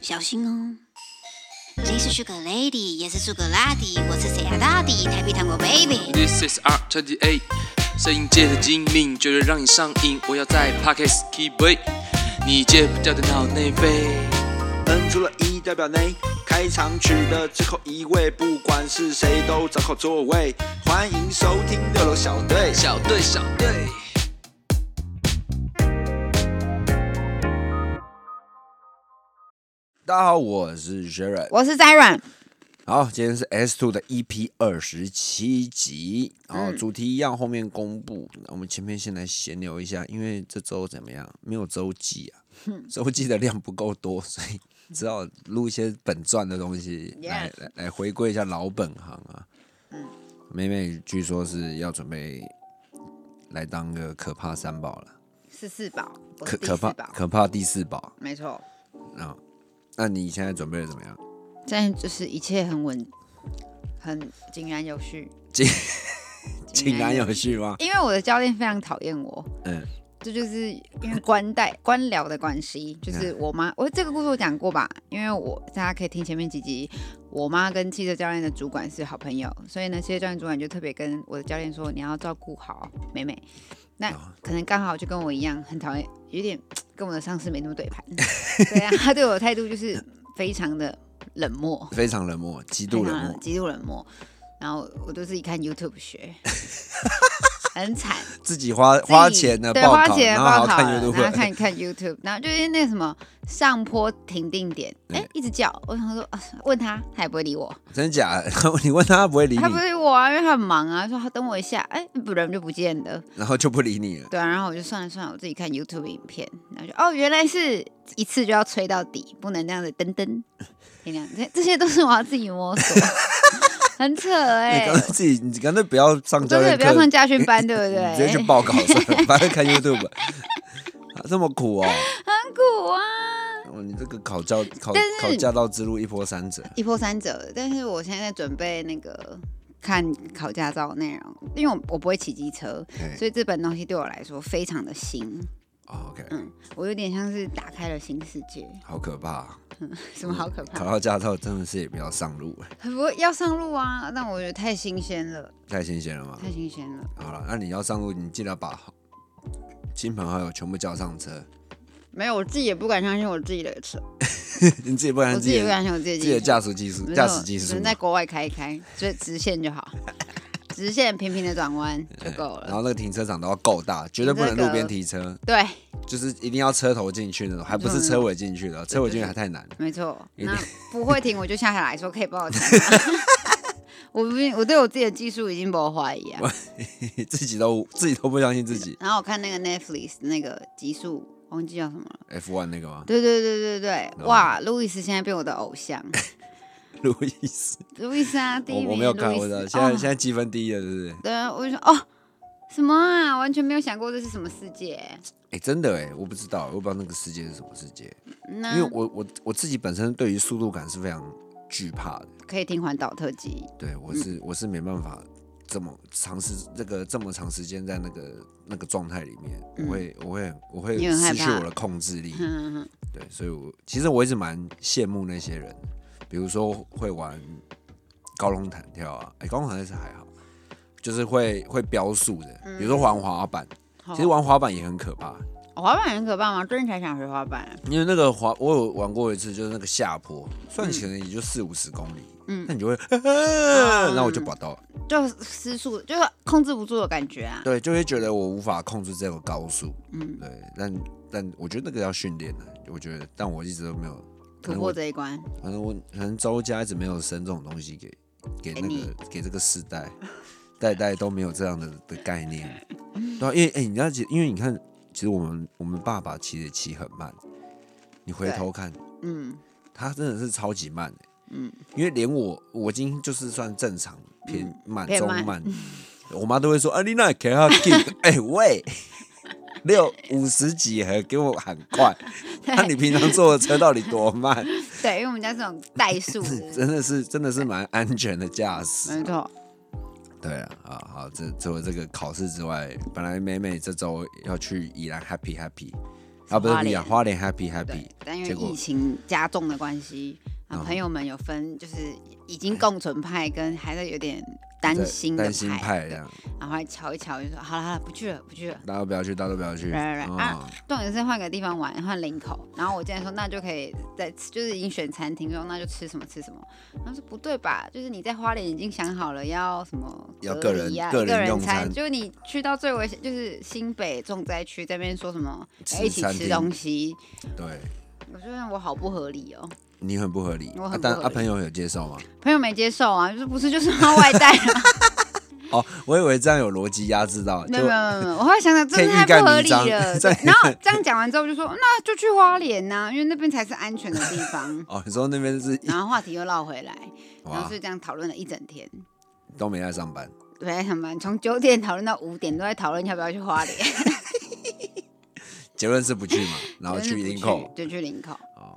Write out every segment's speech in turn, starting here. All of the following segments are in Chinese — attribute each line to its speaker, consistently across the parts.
Speaker 1: 小心哦。你是 Sugar Lady， 也是 Sugar Daddy， 我是谁啊大弟？台北糖果 Baby。This
Speaker 2: is R28， 摄影界的精明，绝对让你上瘾。我要在 Podcast keep 你戒不掉的脑内啡。
Speaker 3: N 除了一代表内，开场曲的最后一位，不管是谁都找好座位。欢迎收听6楼小队，
Speaker 2: 小队，小队。
Speaker 3: 大家好，我是 Sharon，
Speaker 1: 我是 Zion。
Speaker 3: 好，今天是 S2 的 EP 27集，然后主题一样，后面公布。我们前面先来闲聊一下，因为这周怎么样？没有周记啊，周记的量不够多，所以只好录一些本传的东西来回归一下老本行啊。妹妹据说是要准备来当个可怕三宝了，
Speaker 1: 是四宝，
Speaker 3: 可怕第四宝，
Speaker 1: 没错。
Speaker 3: 那你现在准备的怎么样？
Speaker 1: 现在就是一切很稳，很井然有序。
Speaker 3: 井然有序吗？
Speaker 1: 因为我的教练非常讨厌我，这就是因为官僚的关系，就是我妈，我这个故事我讲过吧？因为大家可以听前面几集，我妈跟汽车教练的主管是好朋友，所以呢，汽车教练主管就特别跟我的教练说，你要照顾好美美。那可能刚好就跟我一样，很讨厌，有点跟我的上司没那么对盘，对啊，他对我的态度就是非常的冷漠，
Speaker 3: 非常冷漠，极度冷漠，
Speaker 1: 极度冷漠。然后我都自己看 YouTube 学，很惨。
Speaker 3: 自己花钱的报考，然后看 YouTube，
Speaker 1: 然后看 YouTube， 然后就是那什么上坡停定点，一直叫。我想说，问他也不会理我。
Speaker 3: 真的假的？你问他不会理你？
Speaker 1: 他不会理我啊，因为他很忙啊。说等我一下，人就不见了，然
Speaker 3: 后就不理你了。
Speaker 1: 对啊，然后我就算了，我自己看 YouTube 影片，然后就原来是一次就要吹到底，不能这样子噔，这些都是我要自己摸索。很扯
Speaker 3: 你干脆不要上教练课，
Speaker 1: 不要上家训班，对不对？
Speaker 3: 你直接去报考算了，反正看 YouTube， 这么苦哦，
Speaker 1: 很苦啊！
Speaker 3: 你这个考驾照之路一波三折，
Speaker 1: 但是我现在在准备那个看考驾照的内容，因为我不会骑机车，所以这本东西对我来说非常的新。
Speaker 3: OK，
Speaker 1: 我有点像是打开了新世界，
Speaker 3: 好可怕。
Speaker 1: 什么好可怕？
Speaker 3: 考到驾照真的是也不要上路了，
Speaker 1: 不会要上路啊，但我觉得太新鲜了。
Speaker 3: 太新鲜了吗？
Speaker 1: 太新鲜了。
Speaker 3: 好了，那你要上路，你记得把亲朋好友全部叫上车。
Speaker 1: 没有，我自己也不敢相信我自己的车。
Speaker 3: 你自己不敢相信？我自己不敢相信
Speaker 1: 我自
Speaker 3: 己的驾驶技术，
Speaker 1: 只能在国外开一开，所以直线就好。直线平平的转弯就够了，
Speaker 3: 然后那个停车场都要够大，绝对不能路边停车。
Speaker 1: 对，
Speaker 3: 就是一定要车头进去那种，还不是车尾进去的，车尾进去还太难。
Speaker 1: 没错，那不会停我就下来说可以帮我停。我对我自己的技术已经不怀疑啊，
Speaker 3: 自己都不相信自己。
Speaker 1: 然后我看那个 Netflix 那个极速，忘记叫什么了
Speaker 3: ，F1 那个吗？
Speaker 1: 对，哇，路易斯现在变我的偶像。
Speaker 3: 路易斯
Speaker 1: 啊，第一名。
Speaker 3: 我没有看，我知道。现在积分第一了，是不是？
Speaker 1: 对啊，我就说什么啊，完全没有想过这是什么世界。
Speaker 3: 真的我不知道那个世界是什么世界。因为我自己本身对于速度感是非常惧怕的。
Speaker 1: 可以听环岛特辑。
Speaker 3: 对，我是没办法这么长时间在那个状态里面，我会失去我的控制力。对，所以其实我一直蛮羡慕那些人。比如说会玩高空弹跳啊，高空弹跳是还好，就是会飙速的。比如说玩滑板，其实玩滑板也很可怕。
Speaker 1: 滑板很可怕吗？最近才想学滑板。
Speaker 3: 因为那个我有玩过一次，就是那个下坡，算起来也就40-50公里，那你就会，然后我就拔到了，
Speaker 1: 就失速，就是控制不住的感觉啊。
Speaker 3: 对，就会觉得我无法控制这个高速。对，但我觉得那个要训练的，我觉得，但我一直都没有
Speaker 1: 突破这一关，
Speaker 3: 可能周家一直没有生这种东西给这个时代，代都没有这样的概念。对啊，因为你看，其实我们爸爸其实骑很慢，你回头看，他真的是超级慢因为连我今天就是算正常偏慢中慢，我妈都会说你那开他紧，喂。50几还给我喊快，那你平常坐的车到底多慢？
Speaker 1: 对，因为我们家这种怠速
Speaker 3: 真的是蛮安全的驾驶。
Speaker 1: 没错。
Speaker 3: 对啊，好，除了这个考试之外，本来美美这周要去宜兰 happy， 啊，不是花莲 happy，
Speaker 1: 但因为疫情加重的关系，朋友们有分就是已经共存派跟还是有点担心派这样，然后还瞧一瞧就说好了，不去了，大家都不要去，重点是换个地方玩，换林口，然后我竟然说那就可以就是已经选餐厅，说那就吃什么，然后说不对吧，就是你在花莲已经想好了要什么隔离啊，个人餐，就你去到最危险就是新北重灾区这边说什么一起吃东西，
Speaker 3: 对，
Speaker 1: 我觉得我好不合理哦。
Speaker 3: 你很不合理，朋友有接受吗？
Speaker 1: 朋友没接受啊，就是要外带啊。
Speaker 3: 哦，我以为这样有逻辑压制到。
Speaker 1: 没有，我后来想想，真的太不合理了。然后这样讲完之后，就说那就去花莲呐，因为那边才是安全的地方。
Speaker 3: 哦，你说那边是？然
Speaker 1: 后话题又绕回来，然后是这样讨论了一整天，
Speaker 3: 都没在上班。
Speaker 1: 没在上班，从9点讨论到5点，都在讨论要不要去花莲。
Speaker 3: 结论是不去嘛，然后去林口，
Speaker 1: 就去林口。
Speaker 3: 哦，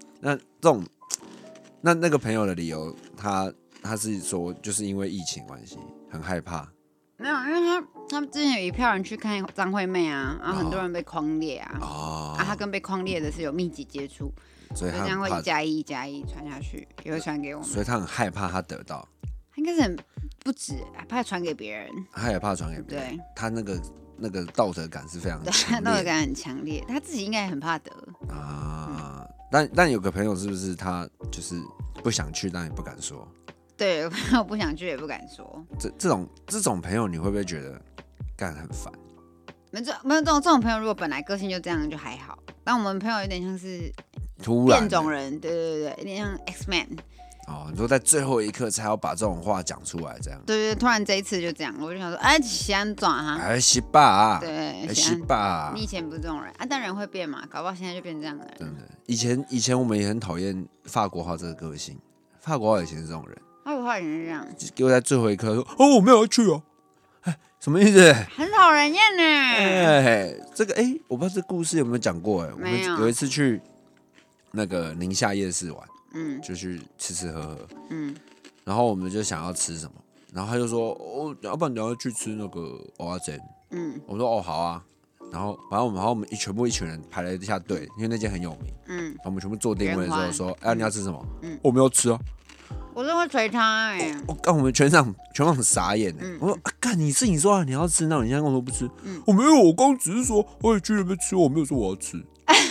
Speaker 3: 那个朋友的理由，他是说就是因为疫情关系很害怕。
Speaker 1: 没有，因为他们之前有一票人去看张惠妹啊，然后很多人被匡列啊，他跟被匡列的是有密集接触，所以这样会1+1传下去，也会传给我们。
Speaker 3: 所以他很害怕他得到，
Speaker 1: 他应该是很不止怕传给别人，
Speaker 3: 他也怕传给别人。对，他那个道德感是非常强烈，
Speaker 1: 道德感很强烈，他自己应该也很怕得
Speaker 3: 啊。但有个朋友是不是他就是不想去，但也不敢说？
Speaker 1: 对，有朋友不想去也不敢说。
Speaker 3: 这种朋友你会不会觉得干很烦？
Speaker 1: 没有这种朋友，如果本来个性就这样就还好。但我们朋友有点像是
Speaker 3: 突然
Speaker 1: 变种人，对，有点像 X-Men。
Speaker 3: 哦，你说在最后一刻才要把这种话讲出来，这样？
Speaker 1: 对，突然这一次就这样，我就想说，是安怎哈？
Speaker 3: 是吧？
Speaker 1: 对，
Speaker 3: 是吧？
Speaker 1: 你以前不是这种人啊，但人会变嘛，搞不好现在就变这样的人。
Speaker 3: 真的，以前我们也很讨厌法国号这个个性，法国号以前是这种人。
Speaker 1: 法国号也是这样，
Speaker 3: 给我在最后一刻说我没有要去哦，什么意思？
Speaker 1: 很讨人厌呢。
Speaker 3: 这个我不知道这故事有没有讲过我们有一次去那个宁夏夜市玩，就去吃喝，然后我们就想要吃什么，然后他就说要不然你要去吃那个蚵仔煎，我说好啊，然后反正我们全部一群人排了一下队，因为那间很有名，然后我们全部坐定位的时候说你要吃什么？我们要吃啊。
Speaker 1: 我真会捶他
Speaker 3: 我们全场很傻眼我说干你说你要吃，那你现在跟我说不吃？我没有，我刚只是说我也去那边吃，我没有说我要吃。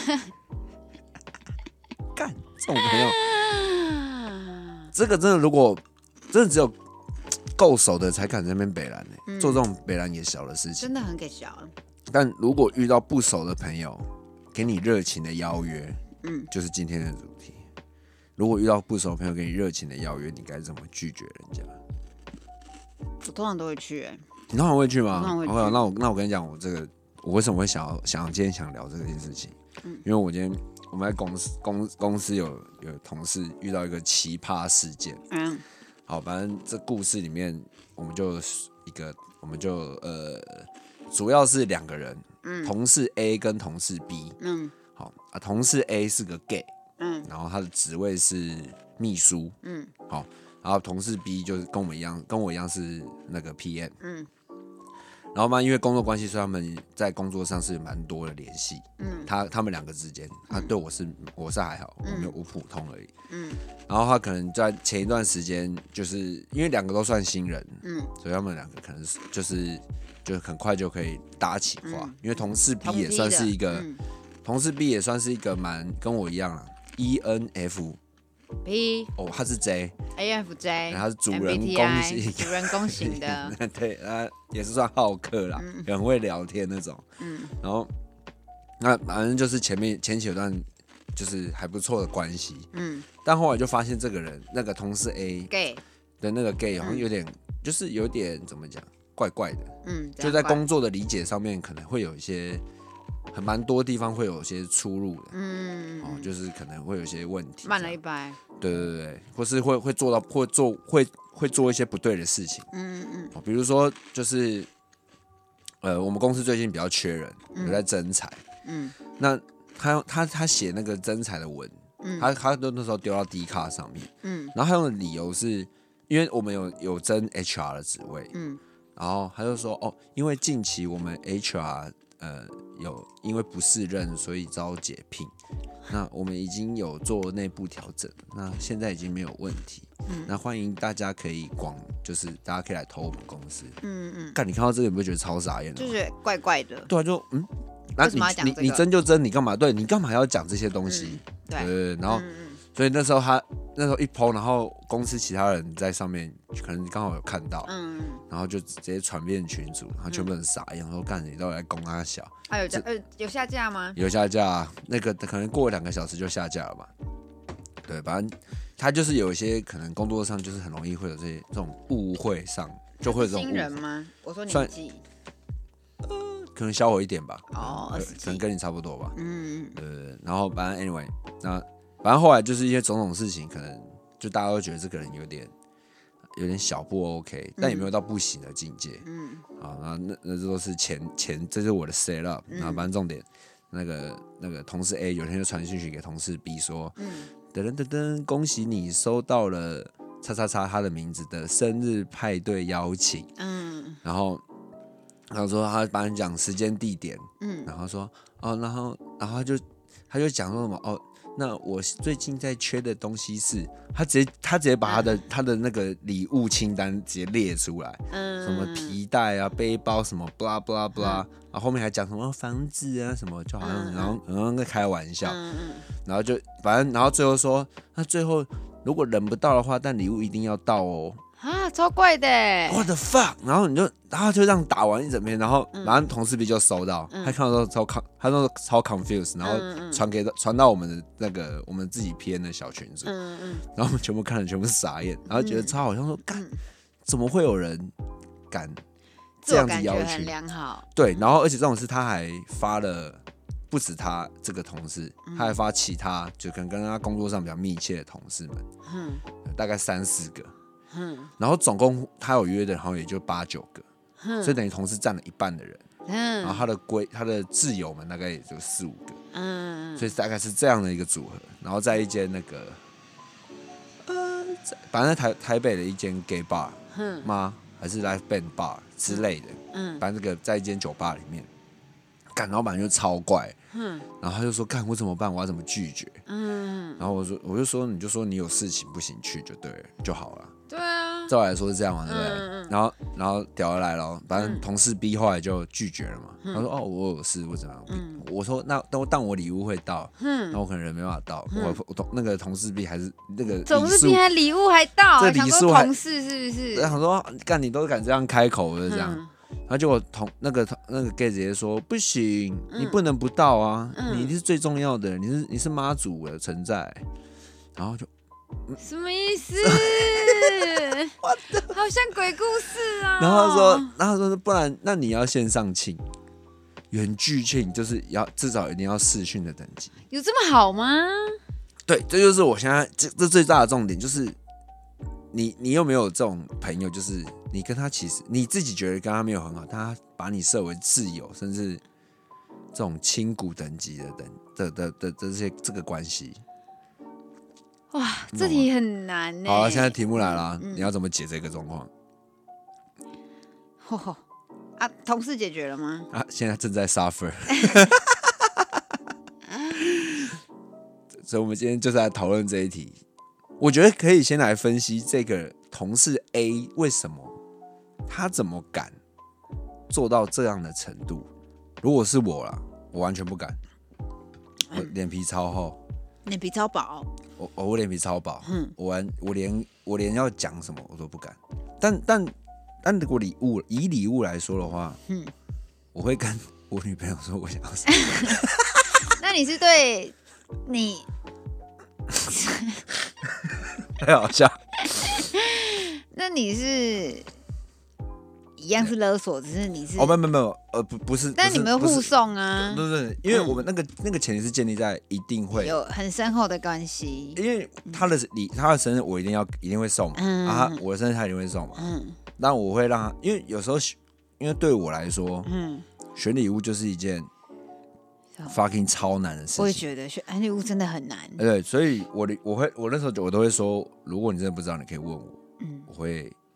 Speaker 3: 干这种朋友，这个真的如果真的只有够熟的才敢在那边北兰做这种北兰也小的事情，
Speaker 1: 真的很给小。
Speaker 3: 但如果遇到不熟的朋友给你热情的邀约，就是今天的主题。如果遇到不熟的朋友给你热情的邀约，你该怎么拒绝人家？
Speaker 1: 我通常都会去
Speaker 3: 你通常会去吗？
Speaker 1: 通常会去。
Speaker 3: 那我跟你讲，我为什么会想今天想聊这件事情？因为我们在公司有同事遇到一个奇葩事件。好，反正这故事里面我们就主要是2个人，同事 A 跟同事 B。好同事 A 是个 gay。然后他的职位是秘书，好，然后同事 B 就是跟我一样是那个 PM，然后嘛，因为工作关系，所以他们在工作上是蛮多的联系，他们2个之间，他对我是还好，我普通而已，然后他可能在前一段时间，就是因为2个都算新人，所以他们2个可能就很快就可以搭起话，因为同事 B 也算是一个，同事 B 也算是一个蛮跟我一样啊。ENFP 他是
Speaker 1: J，AFJ，
Speaker 3: 他是主人公型
Speaker 1: 的，
Speaker 3: 对，他也是算好客啦，很会聊天那种，然后那反正就是前期有段就是还不错的关系，但后来就发现这个人那个同事 A
Speaker 1: gay
Speaker 3: 的那个 gay 好像有点怎么讲怪怪的，就在工作的理解上面可能会有一些。蛮多地方会有些出入的，就是可能会有些问题，
Speaker 1: 慢了一拍，
Speaker 3: 对，或是会做到会做一些不对的事情，比如说就是我们公司最近比较缺人，有在征才，那他写那个征才的文，他那时候丢到 D 卡上面，然后他用的理由是因为我们有征 HR 的职位，然后他就说因为近期我们 HR 有因为不适任所以遭解聘，那我们已经有做内部调整，那现在已经没有问题。那欢迎大家可以就是大家可以来投我们公司。干，你看到这个有没有觉得超傻眼的？
Speaker 1: 就觉得怪怪的。
Speaker 3: 对啊，就那你争就争，你干嘛？对你干嘛要讲这些东西？对，然后所以那时候一 po， 然后公司其他人在上面可能刚好有看到，然后就直接传遍群组，然后全部人傻眼，说干你都来攻他小。
Speaker 1: 有下架吗？
Speaker 3: 有下架，那个可能过2个小时就下架了吧？对，反正他就是有一些可能工作上就是很容易会有这种误会上，就会有这种误会。
Speaker 1: 新人吗？我说年纪。
Speaker 3: 可能小我一点吧，
Speaker 1: 可
Speaker 3: 能跟你差不多吧。然后反正 anyway， 反正后来就是一些种种事情，可能就大家都觉得这个人有点小不 OK，但也没有到不行的境界。然后那都是前，这是我的 set up。然后反正重点，那个同事 A 有天就传讯息给同事 B 说，噔，恭喜你收到了叉叉叉他的名字的生日派对邀请。然后说他帮你讲时间地点，然后说然后他就讲说什么那我最近在缺的东西是，他直接把他的那个礼物清单直接列出来，什么皮带啊、背包什么 blah blah blah，然后后面还讲什么房子啊什么，就好像然后在开玩笑，然后就反正然后最后说，那最后如果忍不到的话，但礼物一定要到哦。
Speaker 1: 超怪的
Speaker 3: ！What the fuck！ 然后他就这样打完一整篇，然后马上同事 B 就收到，他看到他都超 confused， 然后传到我们的那个我们自己 PN 的小群组，然后我们全部看了，全部傻眼，然后觉得超好笑，说干，怎么会有人敢这样子邀请？
Speaker 1: 很良好。
Speaker 3: 对，然后而且这种事他还发了，不止他这个同事，他还发其他就可能跟他工作上比较密切的同事们，大概3-4个。然后总共他有约的，然后也就8-9个，所以等于同事占了一半的人。然后他的挚友们大概也就4-5个，所以大概是这样的一个组合。然后在一间那个反正在台北的一间 gay bar 吗？还是 live band bar 之类的，反正这个在一间酒吧里面，干老板就超怪，然后他就说干我怎么办？我要怎么拒绝？然后我就说你就说你有事情不行去就对了就好了。
Speaker 1: 对啊，
Speaker 3: 照来说是这样嘛，对不对？然后屌儿来了，反正同事 B 后来就拒绝了嘛。他说我有事，我怎么样？我说那但我礼物会到，那我可能人没办法到。我那个同事 B 还是那个
Speaker 1: 同事 B 还礼物还到，
Speaker 3: 这礼数还
Speaker 1: 同事是不是？
Speaker 3: 他说干你都敢这样开口的这样，然后结果那个 gay 直接说不行，你不能不到啊，你是最重要的，你是妈祖的存在，然后就。
Speaker 1: 什么意思？好像鬼故事啊！
Speaker 3: 然后他说，不然那你要线上庆，远距庆，就是至少一定要视讯的等级。
Speaker 1: 有这么好吗？
Speaker 3: 对，这就是我现在这最大的重点，就是你有没有这种朋友，就是你跟他其实你自己觉得跟他没有很好，他把你设为挚友，甚至这种亲骨等级的这个关系。
Speaker 1: 哇，这题很难呢。
Speaker 3: 好了，现在题目来了，你要怎么解这个状况？
Speaker 1: 同事解决了吗？
Speaker 3: 现在正在 suffer。所以我们今天就是来讨论这一题。我觉得可以先来分析这个同事 A 为什么他怎么敢做到这样的程度。如果是我啦，我完全不敢，我脸皮超厚，
Speaker 1: 脸皮超薄。
Speaker 3: 我脸皮超薄，我连要讲什么我都不敢。但如果以礼物来说的话，我会跟我女朋友说我想要什么。
Speaker 1: 那你是对你
Speaker 3: 太好笑。
Speaker 1: 那你是一样是勒索，只是你是
Speaker 3: 没有不是，
Speaker 1: 但你们互送啊？
Speaker 3: 不是，因为我们那个前提是建立在一定会
Speaker 1: 有很深厚的关系。
Speaker 3: 因为他的生日我一定会送嘛，我的生日他一定会送嘛，但我会让他，因为有时候因为对我来说，选礼物就是一件 fucking 超难的事情。
Speaker 1: 我也觉得选礼物真的很难。
Speaker 3: 对，所以我那时候我都会说，如果你真的不知道，你可以问我，我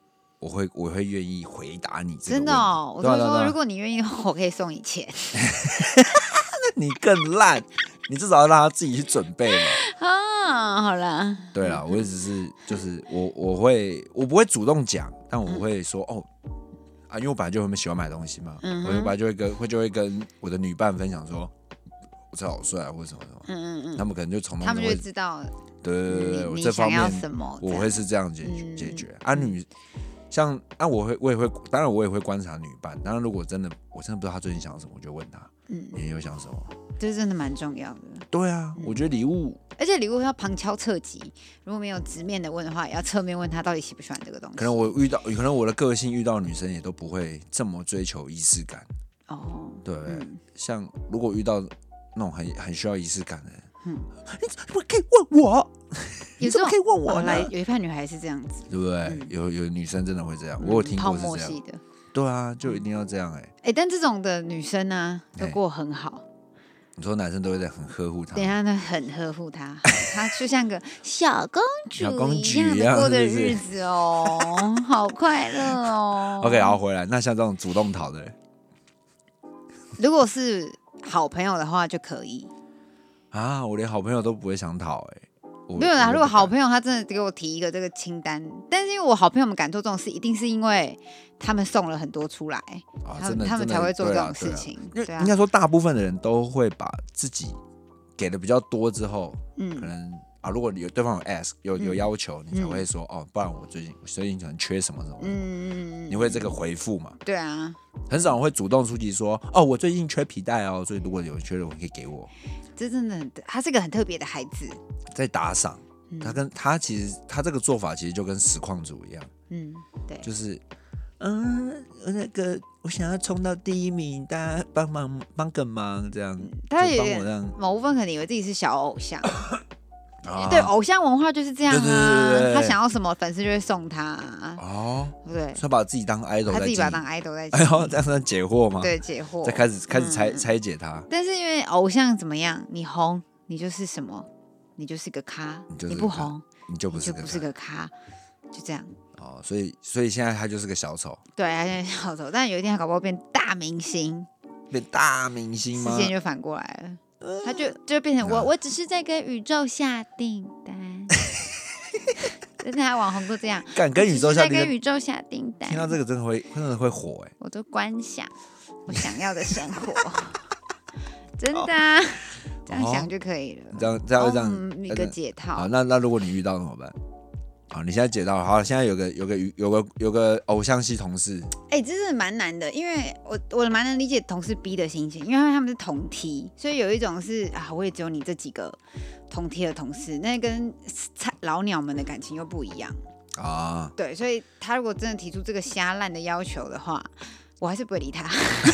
Speaker 3: 我会愿意回答你这个问题。
Speaker 1: 真的哦，我就说如果你愿意的话，我可以送你钱。
Speaker 3: 你更烂，你至少要让他自己去准备嘛。
Speaker 1: 啊，好啦。
Speaker 3: 对啦，我只是就是我不会主动讲，但我会说因为我本来就很喜欢买东西嘛，我本来就会跟我的女伴分享说，我车好帅啊，或者什么什么，他们可能就从
Speaker 1: 他们就会知道，
Speaker 3: 对，我
Speaker 1: 你
Speaker 3: 这方面
Speaker 1: 想要什么，
Speaker 3: 我会是这样解决。像我也会，当然我也会观察女伴，当然如果我真的不知道她最近想什么，我就问她，你有想什么？
Speaker 1: 这真的蛮重要的。
Speaker 3: 对啊，我觉得礼物，
Speaker 1: 而且礼物要旁敲侧击，如果没有直面的问的话，也要侧面问她到底喜不喜欢这个东西。
Speaker 3: 可能我的个性遇到女生也都不会这么追求仪式感。哦，对，像如果遇到那种很需要仪式感的人，你怎么可以问我？你怎么可以问我呢？
Speaker 1: 有一派女孩是这样子，
Speaker 3: 对不对？有女生真的会这样，我有听过是这样
Speaker 1: 的。
Speaker 3: 对啊，就一定要这样
Speaker 1: 但这种的女生呢，都过很好。
Speaker 3: 你说男生都会在很呵护她，
Speaker 1: 等一下他很呵护她，她就像个小公主一样的过的日子哦，好快乐哦。
Speaker 3: OK， 好，回来。那像这种主动讨的人，
Speaker 1: 如果是好朋友的话就可以
Speaker 3: 啊，我连好朋友都不会想讨
Speaker 1: 没有啦，如果好朋友他真的给我提一个这个清单，但是因为我好朋友们敢做这种事，一定是因为他们送了很多出来，他们才会做这种事情。对啊，
Speaker 3: 应该说大部分的人都会把自己给的比较多之后，可能如果对方有 ask 有要求，你才会说不然我最近可能缺什么什么，你会这个回复嘛？
Speaker 1: 对啊，
Speaker 3: 很少人会主动出击说我最近缺皮带哦，所以如果有缺的，我可以给我。
Speaker 1: 这真的他是个很特别的孩子，
Speaker 3: 在打赏，其实他这个做法其实就跟实况主一样，
Speaker 1: 对，
Speaker 3: 就是那个我想要冲到第1名，大家帮个忙这样，
Speaker 1: 他有点某部分可能以为自己是小偶像。对，偶像文化就是这样啊，他想要什么粉丝就会送他对，
Speaker 3: 他把自己当 idol，
Speaker 1: 他自己把他当 idol 在这样
Speaker 3: 算解惑吗？
Speaker 1: 对，解惑，
Speaker 3: 再开始拆解他。
Speaker 1: 但是因为偶像怎么样，你红你就是什么，你就是个咖，你不红
Speaker 3: 你就不是
Speaker 1: 个咖，就这样。
Speaker 3: 所以现在他就是个小丑，
Speaker 1: 对，他现在小丑，但有一天他搞不好变大明星，
Speaker 3: 变大明星吗？
Speaker 1: 事件就反过来了。他就变成我只是在跟宇宙下订单，真的还网红都这样，
Speaker 3: 敢跟宇宙下订单，
Speaker 1: 在跟宇宙下订单。
Speaker 3: 听到这个真的会火
Speaker 1: 我都观想我想要的生活，真的啊，这样想就可以了。
Speaker 3: 这样
Speaker 1: 一个解套。
Speaker 3: 好，那如果你遇到怎么办？好，你现在解到了。好，现在有个偶像系同事，
Speaker 1: 这是蛮难的，因为我蛮能理解同事 B 的心情，因为他们是同梯，所以有一种是我也只有你这几个同梯的同事，那跟老鸟们的感情又不一样啊。对，所以他如果真的提出这个瞎烂的要求的话，我还是不会理他。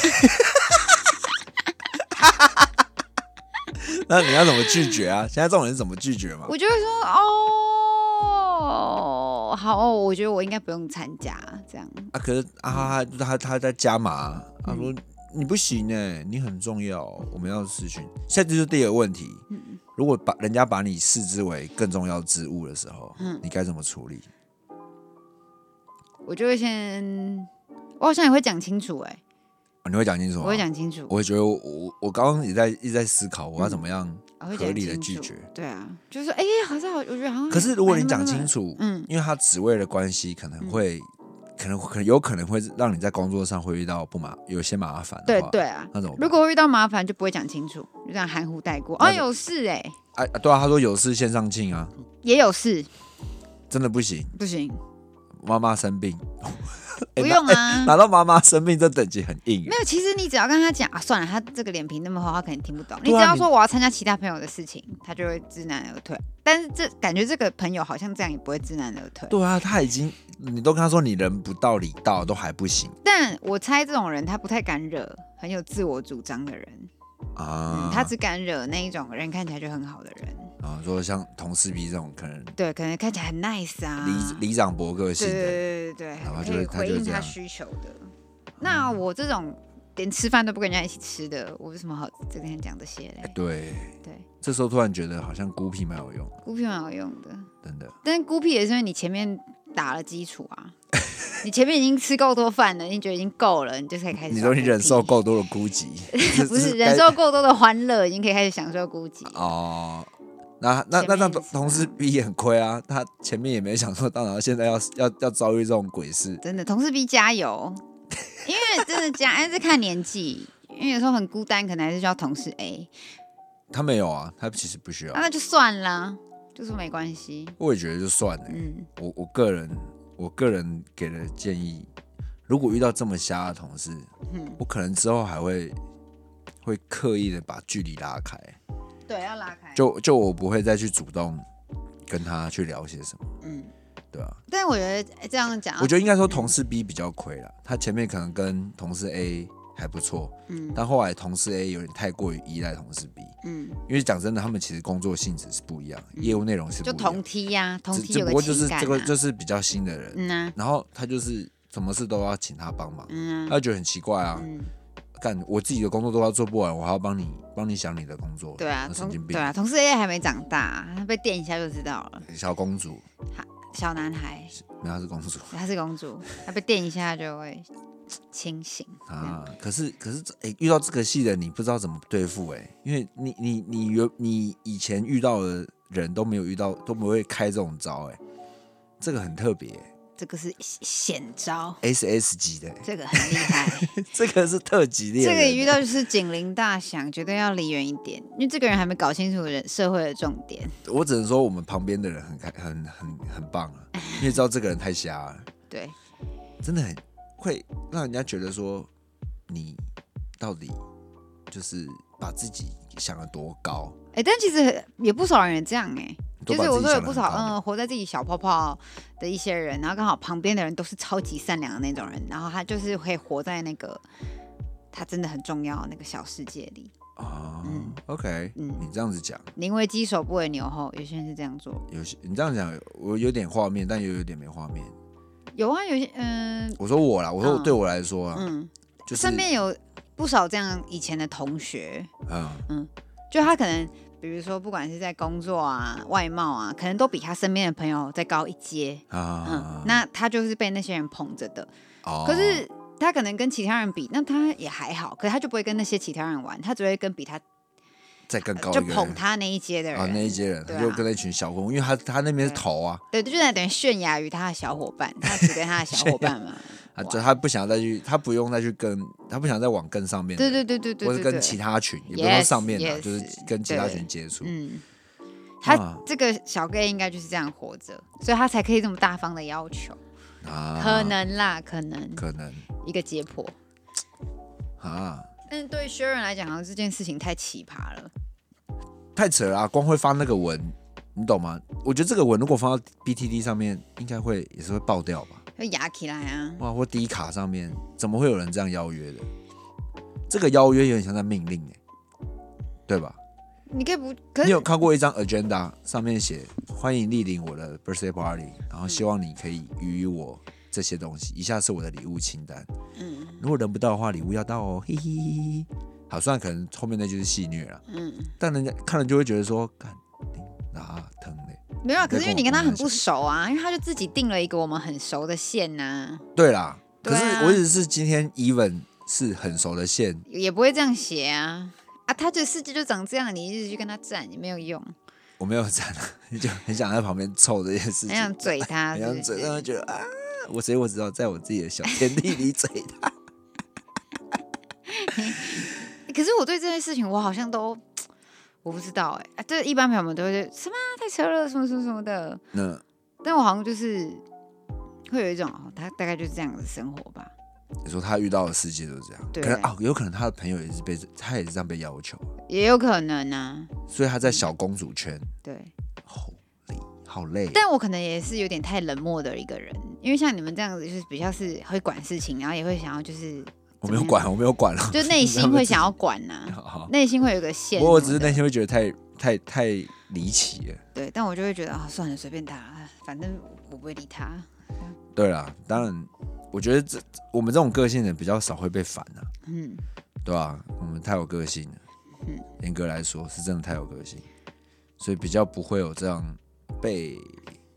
Speaker 3: 那你要怎么拒绝啊？现在这种人怎么拒绝嘛？
Speaker 1: 我就会说好，我觉得我应该不用参加这样。
Speaker 3: 可是他在加码，他说你不行你很重要，我们要视讯。现在就是第二个问题，如果人家把你视之为更重要之物的时候，你该怎么处理？
Speaker 1: 我就会我好像也会讲清楚
Speaker 3: 你会讲清楚吗？
Speaker 1: 我会讲清楚。
Speaker 3: 我会觉得我刚刚一直在思考，我要怎么样合理的拒绝。
Speaker 1: 对啊，就是说好像我觉得好像。
Speaker 3: 可是如果你讲清楚，因为他职位的关系，可能有可能会让你在工作上会遇到有些麻烦的话。
Speaker 1: 对啊，
Speaker 3: 那种
Speaker 1: 如果遇到麻烦就不会讲清楚，就这样含糊带过。有事
Speaker 3: 对啊，他说有事线上庆啊，
Speaker 1: 也有事，
Speaker 3: 真的不行，
Speaker 1: 不行。
Speaker 3: 妈妈生病。
Speaker 1: 不用啊，
Speaker 3: 拿到妈妈生病这等级很硬。
Speaker 1: 没有，其实你只要跟他讲算了，他这个脸皮那么厚，他可能听不懂。你只要说我要参加其他朋友的事情，他就会知难而退。但是感觉这个朋友好像这样也不会知难而退。
Speaker 3: 对啊，你都跟他说你人不到礼到都还不行。
Speaker 1: 但我猜这种人他不太敢惹很有自我主张的人啊，他只敢惹那一种人看起来就很好的人。
Speaker 3: 说像同事 B 这种可能
Speaker 1: 看起来很 nice 啊，
Speaker 3: 里长伯个性的，
Speaker 1: 对，可以回应他需求的。那我这种连吃饭都不跟人家一起吃的，我为什么好这边讲这些嘞？
Speaker 3: 对，这时候突然觉得好像孤僻蛮有用，
Speaker 1: 孤僻蛮有用的，
Speaker 3: 真的。
Speaker 1: 但孤僻也是因为你前面打了基础啊。 你前面已经吃够多饭了，你觉得已经够了，你就可以开始。
Speaker 3: 你说你忍受够多的孤寂，
Speaker 1: 不是忍受够多的欢乐，已经可以开始享受孤寂。
Speaker 3: 哦。那同事 B 也很亏啊，他前面也没想说，当然现在要遭遇这种鬼事。
Speaker 1: 真的，同事 B 加油，因为真的是看年纪，因为有时候很孤单，可能还是需要同事 A。
Speaker 3: 他没有啊，他其实不需要。
Speaker 1: 那就算啦，就说没关系。
Speaker 3: 我也觉得就算了。我个人给的建议，如果遇到这么瞎的同事，我可能之后还会刻意的把距离拉开。
Speaker 1: 对，要拉开。
Speaker 3: 就我不会再去主动跟他去聊些什么，对啊。
Speaker 1: 但我觉得这样讲，
Speaker 3: 我觉得应该说同事 B 比较亏了，他前面可能跟同事 A 还不错，但后来同事 A 有点太过于依赖同事 B，因为讲真的，他们其实工作性质是不一样，业务内容是不一样，
Speaker 1: 就同梯呀，同梯有
Speaker 3: 个情感，只不过
Speaker 1: 就是
Speaker 3: 这个就是比较新的人，然后他就是什么事都要请他帮忙，他就觉得很奇怪啊。干我自己的工作都要做不完，我还要帮你想你的工作。
Speaker 1: 对啊，
Speaker 3: 神经病。
Speaker 1: 对啊，同事 A 还没长大，他被电一下就知道了。
Speaker 3: 小公主，
Speaker 1: 小男孩，
Speaker 3: 没有，她是公主。
Speaker 1: 她是公主，她被电一下就会清醒
Speaker 3: 啊。可是，遇到这个戏的你不知道怎么对付因为你以前遇到的人都没有遇到，都不会开这种招这个很特别。
Speaker 1: 这个是险招
Speaker 3: ，SS 级的，
Speaker 1: 这个很厉害，
Speaker 3: 这个是特级猎人，
Speaker 1: 这个遇到就是警铃大响，绝对要离远一点，因为这个人还没搞清楚社会的重点。
Speaker 3: 我只能说我们旁边的人很棒啊，因为知道这个人太瞎了，
Speaker 1: 对，
Speaker 3: 真的很会让人家觉得说你到底就是把自己想得多高。
Speaker 1: 但其实也不少人也这样就是我说有不少活在自己小泡泡的一些人，然后刚好旁边的人都是超级善良的那种人，然后他就是可以活在那个他真的很重要的那个小世界里。
Speaker 3: OK，你这样子讲，
Speaker 1: 宁为鸡首不为牛后，有些人是这样做。
Speaker 3: 你这样讲，我有点画面，但又有点没画面。
Speaker 1: 有啊，有些
Speaker 3: 我说我啦，我说对我来说就是
Speaker 1: 身边有不少这样以前的同学，就他可能。比如说，不管是在工作啊、外貌啊，可能都比他身边的朋友再高一阶那他就是被那些人捧着的。可是他可能跟其他人比，那他也还好，可是他就不会跟那些其他人玩，他只会跟比他
Speaker 3: 再更高一个人，
Speaker 1: 就捧他那一阶的人
Speaker 3: 那一阶人，他就跟那群小混混，因为他那边是头啊，
Speaker 1: 对，就等于炫耀于他的小伙伴，他只跟他的小伙伴嘛。
Speaker 3: 他不想再去，他不用再去跟，他不想再往更上面，
Speaker 1: 对，
Speaker 3: 或者跟其他群，也不用上面的，就是跟其他群接触。
Speaker 1: 他这个小 gay 应该就是这样活着，所以他才可以这么大方的要求。可能啦，可能一个解剖但是对Sharon来讲，好像这件事情太奇葩了，
Speaker 3: 太扯了光会发那个文，你懂吗？我觉得这个文如果放到 BTD 上面，应该也是会爆掉吧。
Speaker 1: 会压起来啊！
Speaker 3: 哇，或D卡上面怎么会有人这样邀约的？这个邀约有点像在命令对吧？
Speaker 1: 你可以不，
Speaker 3: 你有看过一张 agenda 上面写欢迎莅临我的 birthday party， 然后希望你可以予我这些东西，以下是我的礼物清单。如果人不到的话，礼物要到哦，嘿嘿嘿。好，虽然可能后面那就是戏谑了，但人家看了就会觉得说，干哪疼嘞。
Speaker 1: 没有，可是因为你跟他很不熟啊，因为他就自己定了一个我们很熟的线呐。
Speaker 3: 对啦，可是我一直是今天 even 是很熟的线，
Speaker 1: 也不会这样写啊。他的世界就长这样，你一直去跟他站也没有用。
Speaker 3: 我没有站就很想在旁边凑这件事情，
Speaker 1: 很想嘴他，
Speaker 3: 很想嘴，让他觉得所以我只要在我自己的小天地里嘴他。
Speaker 1: 可是我对这件事情，我好像都。我不知道这一般朋友们都会什么太扯了什么什么什么的，但我好像就是会有一种他大概就是这样的生活吧。
Speaker 3: 你说他遇到的世界都是这样，
Speaker 1: 对，
Speaker 3: 可能有可能他的朋友他也是这样被要求，
Speaker 1: 也有可能啊。
Speaker 3: 所以他在小公主圈，
Speaker 1: 对，
Speaker 3: 好累。
Speaker 1: 但我可能也是有点太冷漠的一个人，因为像你们这样子，就是比较是会管事情，然后也会想要就是。
Speaker 3: 我没有管了，
Speaker 1: 就内心会想要管内心会有个线。
Speaker 3: 我只是内心会觉得太离奇了。
Speaker 1: 对，但我就会觉得算了，随便他，反正我不会理他。
Speaker 3: 对啦，当然，我觉得我们这种个性的人比较少会被烦对吧？我们太有个性了，严格来说是真的太有个性，所以比较不会有这样被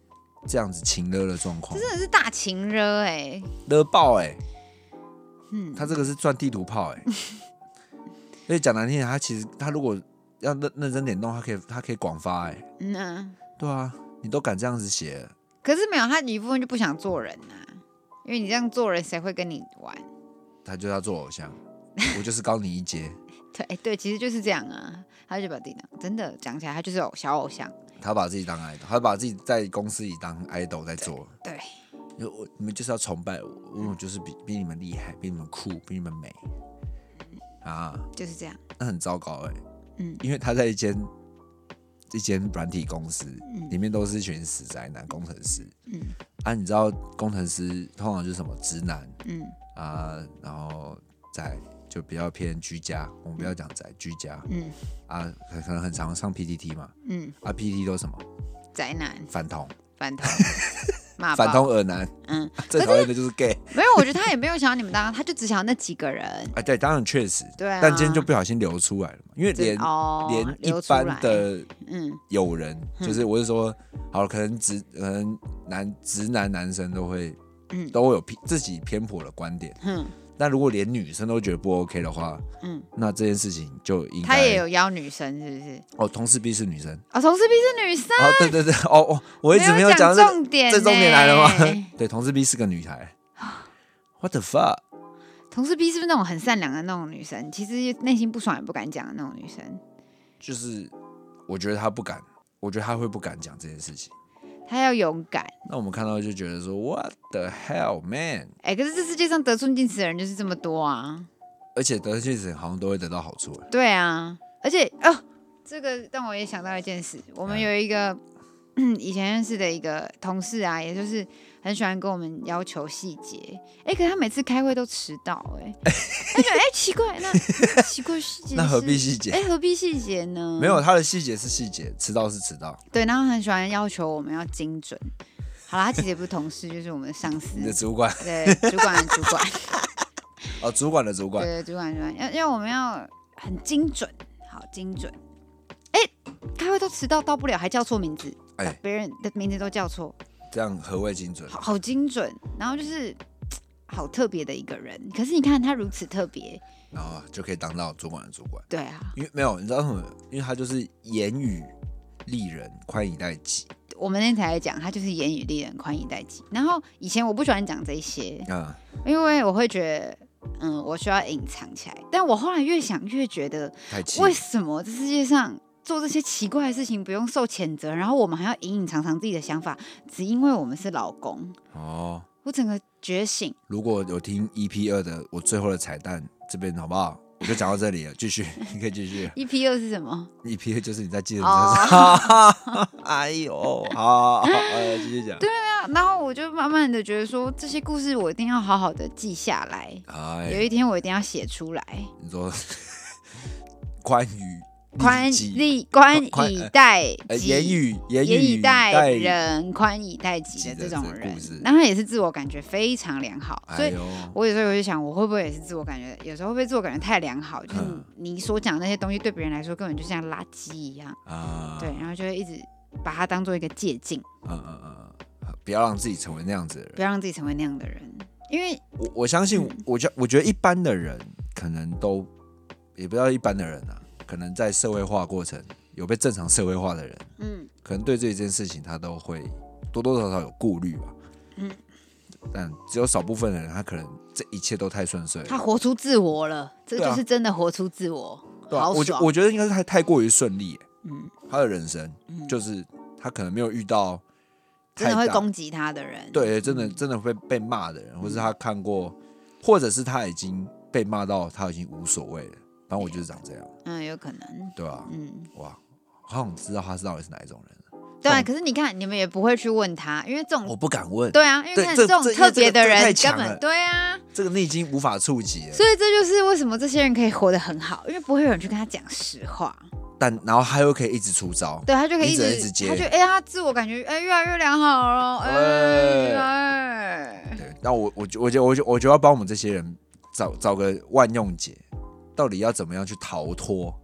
Speaker 3: 这样子情勒的状况，
Speaker 1: 这真的是大情勒
Speaker 3: 勒爆他这个是赚地图炮所以讲难听点，他其实他如果要认真点弄，他可以广发对啊，你都敢这样子写了，
Speaker 1: 可是没有，他一部分就不想做人因为你这样做人，谁会跟你玩？
Speaker 3: 他就要做偶像，我就是高你一阶。
Speaker 1: 对，其实就是这样他就把自己当真的讲起来，他就是小偶像。
Speaker 3: 他把自己当 idol， 他把自己在公司里当 idol 在做。
Speaker 1: 对，
Speaker 3: 你们就是要崇拜我，我就是比你们厉害，比你们酷，比你们美
Speaker 1: 就是这样。
Speaker 3: 那很糟糕因为他在一间软体公司，里面都是一群死宅男工程师。你知道工程师通常就是什么直男，然后再就比较偏居家，我们不要讲宅，居家，可能很常上 PTT 嘛，PTT 都是什么
Speaker 1: 宅男、
Speaker 3: 反同、
Speaker 1: 骂
Speaker 3: 反同恶男，最讨厌的就是 gay。
Speaker 1: 没有，我觉得他也没有想要你们当，他就只想要那几个人。
Speaker 3: 对，当然确实，
Speaker 1: 对
Speaker 3: 但今天就不小心流出来了嘛，因为连一般的友人，就是我是说，好了，可能直男男生都会有自己偏颇的观点，但如果连女生都觉得不 OK 的话，那这件事情就应该
Speaker 1: 他也有邀女生，是不是？
Speaker 3: 同事 B 是女生，
Speaker 1: 同事 B 是女生，
Speaker 3: 对，我一直没有讲
Speaker 1: 重点，
Speaker 3: 这重点来了吗？对，同事 B 是个女孩，What the fuck？
Speaker 1: 同事 B 是不是那种很善良的那种女生？其实内心不爽也不敢讲的那种女生。
Speaker 3: 就是我觉得她不敢，我觉得她会不敢讲这件事情。
Speaker 1: 他要勇敢。
Speaker 3: 那我们看到就觉得说 ，What the hell, man？
Speaker 1: 可是这世界上得寸进尺的人就是这么多
Speaker 3: 而且得寸进尺好像都会得到好处。
Speaker 1: 对啊，而且这个让我也想到一件事，我们有一个以前认识的一个同事也就是很喜欢跟我们要求细节。可是他每次开会都迟到他觉得奇怪，那奇怪细节
Speaker 3: 那何必细节？
Speaker 1: 何必细节呢？
Speaker 3: 没有，他的细节是细节，迟到是迟到。
Speaker 1: 对，然后很喜欢要求我们要精准。好啦，他其实也不是同事，就是我们的上司，
Speaker 3: 你的主管。
Speaker 1: 对，主管的主管。
Speaker 3: 主管的主管。
Speaker 1: 对，主管要我们要很精准，好精准。开会都迟到不了，还叫错名字，别人的名字都叫错，
Speaker 3: 这样何谓精准？
Speaker 1: 好精准，然后就是好特别的一个人。可是你看他如此特别，
Speaker 3: 然后就可以当到主管的主管。
Speaker 1: 对啊，
Speaker 3: 因为没有，你知道什么？因为他就是严于利人，宽以待己。
Speaker 1: 我们那天才来讲，他就是严于利人，宽以待己。然后以前我不喜欢讲这些，因为我会觉得，我需要隐藏起来。但我后来越想越觉得，为什么这世界上做这些奇怪的事情不用受谴责，然后我们还要隐隐藏藏自己的想法，只因为我们是老公？我整个觉醒。如果有听 EP2 的我最后的彩蛋，这边好不好？我就讲到这里了，继续，你可以继续。EP2 是什么？EP2 就是你在计程车上。哎呦，好，继续讲。对啊，然后我就慢慢的觉得说，这些故事我一定要好好的记下来，有一天我一定要寫出来。你说宽以待己，严以待人，宽以待己的这种人，那他也是自我感觉非常良好。所以我有时候就想，我会不会也是自我感觉，有时候会不会自我感觉太良好，就是你所讲的那些东西对别人来说根本就像垃圾一样对，然后就会一直把它当做一个借镜不要让自己成为那样子的人，不要让自己成为那样的人。因为我相信我觉得一般的人可能都，也不要一般的人可能在社会化过程有被正常社会化的人，可能对这件事情他都会多多少少有顾虑吧，但只有少部分的人，他可能这一切都太顺遂了，他活出自我了，这个就是真的活出自我，好爽。我觉得应该是太过于顺利，他的人生就是他可能没有遇到真的会攻击他的人，对，真的会被骂的人，或是他看过，或者是他已经被骂到他已经无所谓了。然后我就是长这样，有可能，对啊，哇，好想知道他到底是哪一种人。对啊，可是你看，你们也不会去问他，因为这种我不敢问。对啊，因为看这种特别的人根本对啊，这个你已经无法触及了。所以这就是为什么这些人可以活得很好，因为不会有人去跟他讲实话。然后他又可以一直出招，对，他就可以一直接，他就他自我感觉越来越良好了，对。那我就要帮我们这些人找个万用解。到底要怎么样去逃脱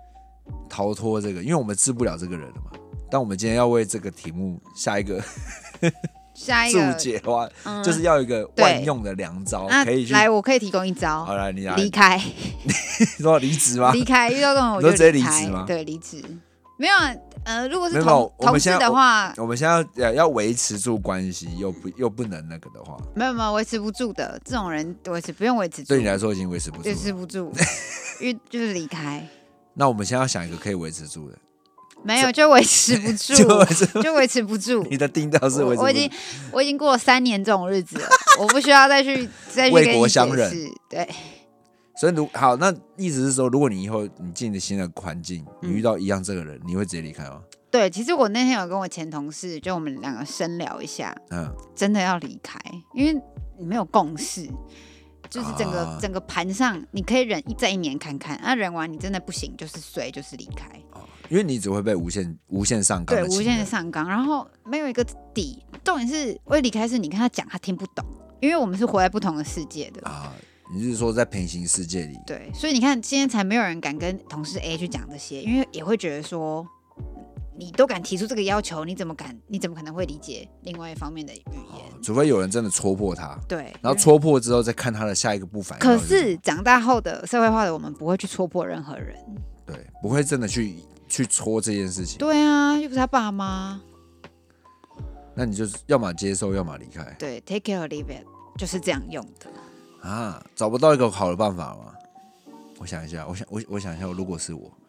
Speaker 1: 这个？因为我们治不了这个人了嘛。但我们今天要为这个题目下一个下一个
Speaker 3: 注解的话，就是要有一个万用的良招，可以去。
Speaker 1: 来，我可以提供一招。
Speaker 3: 好，来，你来。
Speaker 1: 离开。
Speaker 3: 你说离职吗？
Speaker 1: 离开，遇到这种我就
Speaker 3: 直接离职吗？
Speaker 1: 对，离职。没有如果是同事的话，
Speaker 3: 我们现在要维持住关系，又不能那个的话，
Speaker 1: 没有维持不住的，这种人不用维持住。
Speaker 3: 对你来说已经维持不住，
Speaker 1: 维持不住，就是离开。
Speaker 3: 那我们现在要想一个可以维持住的。
Speaker 1: 没有，就维持不住，就维持不住。
Speaker 3: 你的定调是维持不住。
Speaker 1: 我已经过了3年这种日子了，我不需要再去
Speaker 3: 为国乡人。
Speaker 1: 对。
Speaker 3: 所以好，那意思是说，如果你以后你进了新的环境，你遇到一样这个人，你会直接离开吗？
Speaker 1: 对，其实我那天有跟我前同事，就我们2个深聊一下，真的要离开，因为你没有共识，就是整个盘上，你可以忍再1年看看，忍完你真的不行，就是衰，就是离开。
Speaker 3: 因为你只会被无限上纲，
Speaker 1: 对，无限上纲，然后没有一个底。重点是我离开是你跟他讲，他听不懂，因为我们是活在不同的世界的啊。
Speaker 3: 你是说在平行世界里？
Speaker 1: 对，所以你看，今天才没有人敢跟同事 A 去讲这些，因为也会觉得说，你都敢提出这个要求，你怎么可能会理解另外一方面的语言？
Speaker 3: 除非有人真的戳破他，
Speaker 1: 对，
Speaker 3: 然后戳破之后再看他的下一个步反应。
Speaker 1: 可是长大后的社会化的我们不会去戳破任何人，
Speaker 3: 对，不会真的去戳这件事情。
Speaker 1: 对啊，又不是他爸妈。
Speaker 3: 那你就是要么接受，要么离开。
Speaker 1: 对 ，take it or leave it， 就是这样用的。
Speaker 3: 找不到一个好的办法吗？我想一下，我想一下，如果是我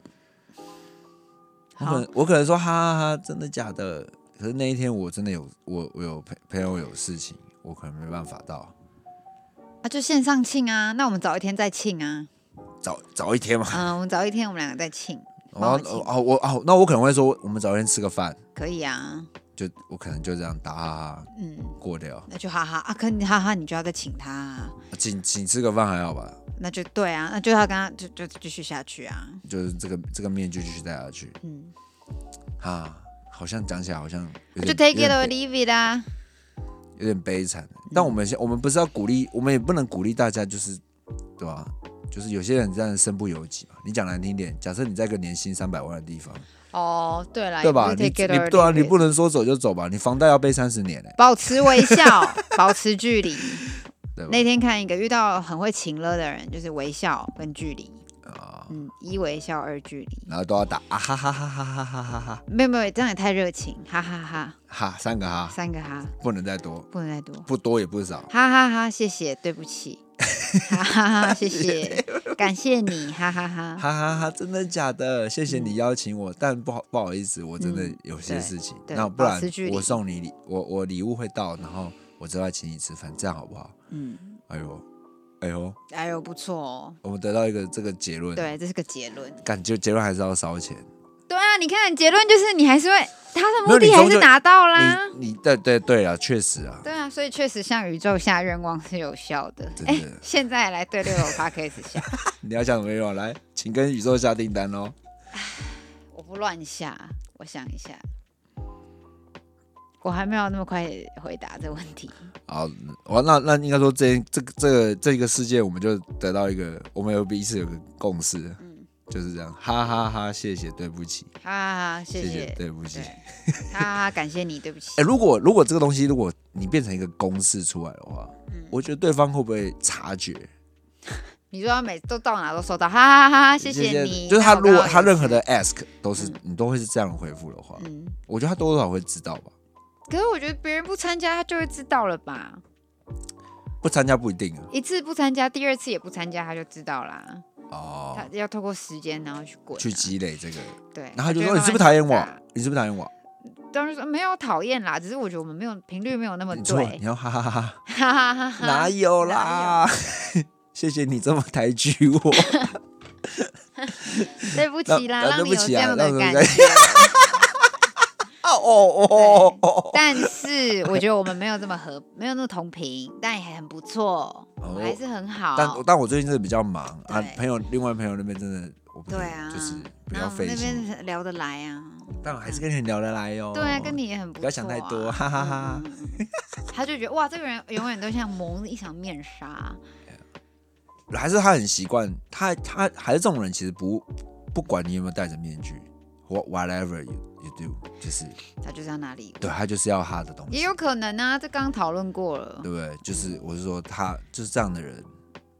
Speaker 3: 可能说哈哈哈，真的假的？可是那一天我真的我有朋友有事情，我可能没办法到。
Speaker 1: 就线上庆啊，那我们早一天再庆啊。
Speaker 3: 早一天嘛。
Speaker 1: 我们早一天，我们2个再庆。
Speaker 3: 那我可能会说，我们早一天吃个饭。
Speaker 1: 可以啊。
Speaker 3: 就我可能就这样打哈哈，过掉。
Speaker 1: 那就哈哈啊，可你哈哈，你就要再请他啊。
Speaker 3: 请吃个饭还好吧？
Speaker 1: 那就对啊，那就要跟他就继续下去啊。
Speaker 3: 就是这个面就继续带下去。好像讲起来好像有点
Speaker 1: 就 take it or leave it 啊，
Speaker 3: 有点悲惨。但我们不是要鼓励，我们也不能鼓励大家，就是对吧？就是有些人真的身不由己嘛。你讲难听点，假设你在一个年薪300万的地方。
Speaker 1: 对啦，
Speaker 3: 对吧？你不能说走就走吧？你房贷要背30年
Speaker 1: 保持微笑，保持距离。那天看一个遇到很会情勒的人，就是微笑跟距离。1微笑2距离，
Speaker 3: 然后都要打哈哈哈哈哈哈哈哈。
Speaker 1: 没有，这样也太热情，哈哈哈。
Speaker 3: 3个哈
Speaker 1: ，3个哈，
Speaker 3: 不能再多，不多也不少。
Speaker 1: 哈哈哈，谢谢，对不起。哈哈哈，谢谢，感谢你，哈哈哈，
Speaker 3: 哈哈哈，真的假的？谢谢你邀请我，但不好意思，我真的有些事情，那不然我送你我礼物会到，然后我之后请你吃饭，这样好不好？哎呦，
Speaker 1: 不错哦，
Speaker 3: 我们得到一个这个结论，
Speaker 1: 对，这是个结论，
Speaker 3: 感觉结论还是要烧钱。
Speaker 1: 对啊，你看结论就是你还是会，他的目的还是达到啦。
Speaker 3: 你对啊，确实啊。
Speaker 1: 对啊，所以确实向宇宙下愿望是有效的。现在来对6楼 Podcast 下。
Speaker 3: 你要想什么愿望？来，请跟宇宙下订单哦。
Speaker 1: 我不乱下，我想一下，我还没有那么快回答这个问题。
Speaker 3: 好，那应该说这个世界，我们就得到一个，我们彼此有个共识。就是这样，哈哈哈，谢谢，对不起，
Speaker 1: 哈哈哈，谢
Speaker 3: 谢，对不起，
Speaker 1: 哈哈，感谢你，对不起。
Speaker 3: 如果这个东西，如果你变成一个公式出来的话，我觉得对方会不会察觉？
Speaker 1: 你说他每次都到哪都收到，哈哈哈，谢谢你。
Speaker 3: 就是他如果他任何的 ask 都是你都会是这样回复的话，我觉得他多少会知道吧。
Speaker 1: 可是我觉得别人不参加，他就会知道了吧？
Speaker 3: 不参加不一定啊，
Speaker 1: 一次不参加，第2次也不参加，他就知道啦。他要透过时间，然后去积
Speaker 3: 累这个，
Speaker 1: 对，
Speaker 3: 然后他就说：“你是不是讨厌我？你是不是讨厌我？”
Speaker 1: 当然说没有讨厌啦，只是我觉得我们没有频率没有那么对。
Speaker 3: 你要哈哈哈哈，
Speaker 1: 哈哈哈哈，
Speaker 3: 哪有啦？谢谢你这么抬举我，
Speaker 1: 对不起啦，让你有这样的感觉。但是我觉得我们没有这么没有那么同频，但也很不错，还是很好。
Speaker 3: 但我最近真的比较忙啊，另外朋友那边真的，
Speaker 1: 对啊，
Speaker 3: 就是比较费心。
Speaker 1: 那边聊得来啊，
Speaker 3: 但我还是跟你聊得来哟。
Speaker 1: 对啊，跟你也很不错。
Speaker 3: 不要想太多，哈哈哈。
Speaker 1: 他就觉得哇，这个人永远都像蒙着一层面纱。
Speaker 3: 还是他很习惯，他还是这种人，其实不管你有没有戴着面具。 whatever you do， 就是
Speaker 1: 他就是要拿礼物，
Speaker 3: 对他就是要他的东西，
Speaker 1: 也有可能啊，这刚刚讨论过了，
Speaker 3: 对不对？就是我是说他就是这样的人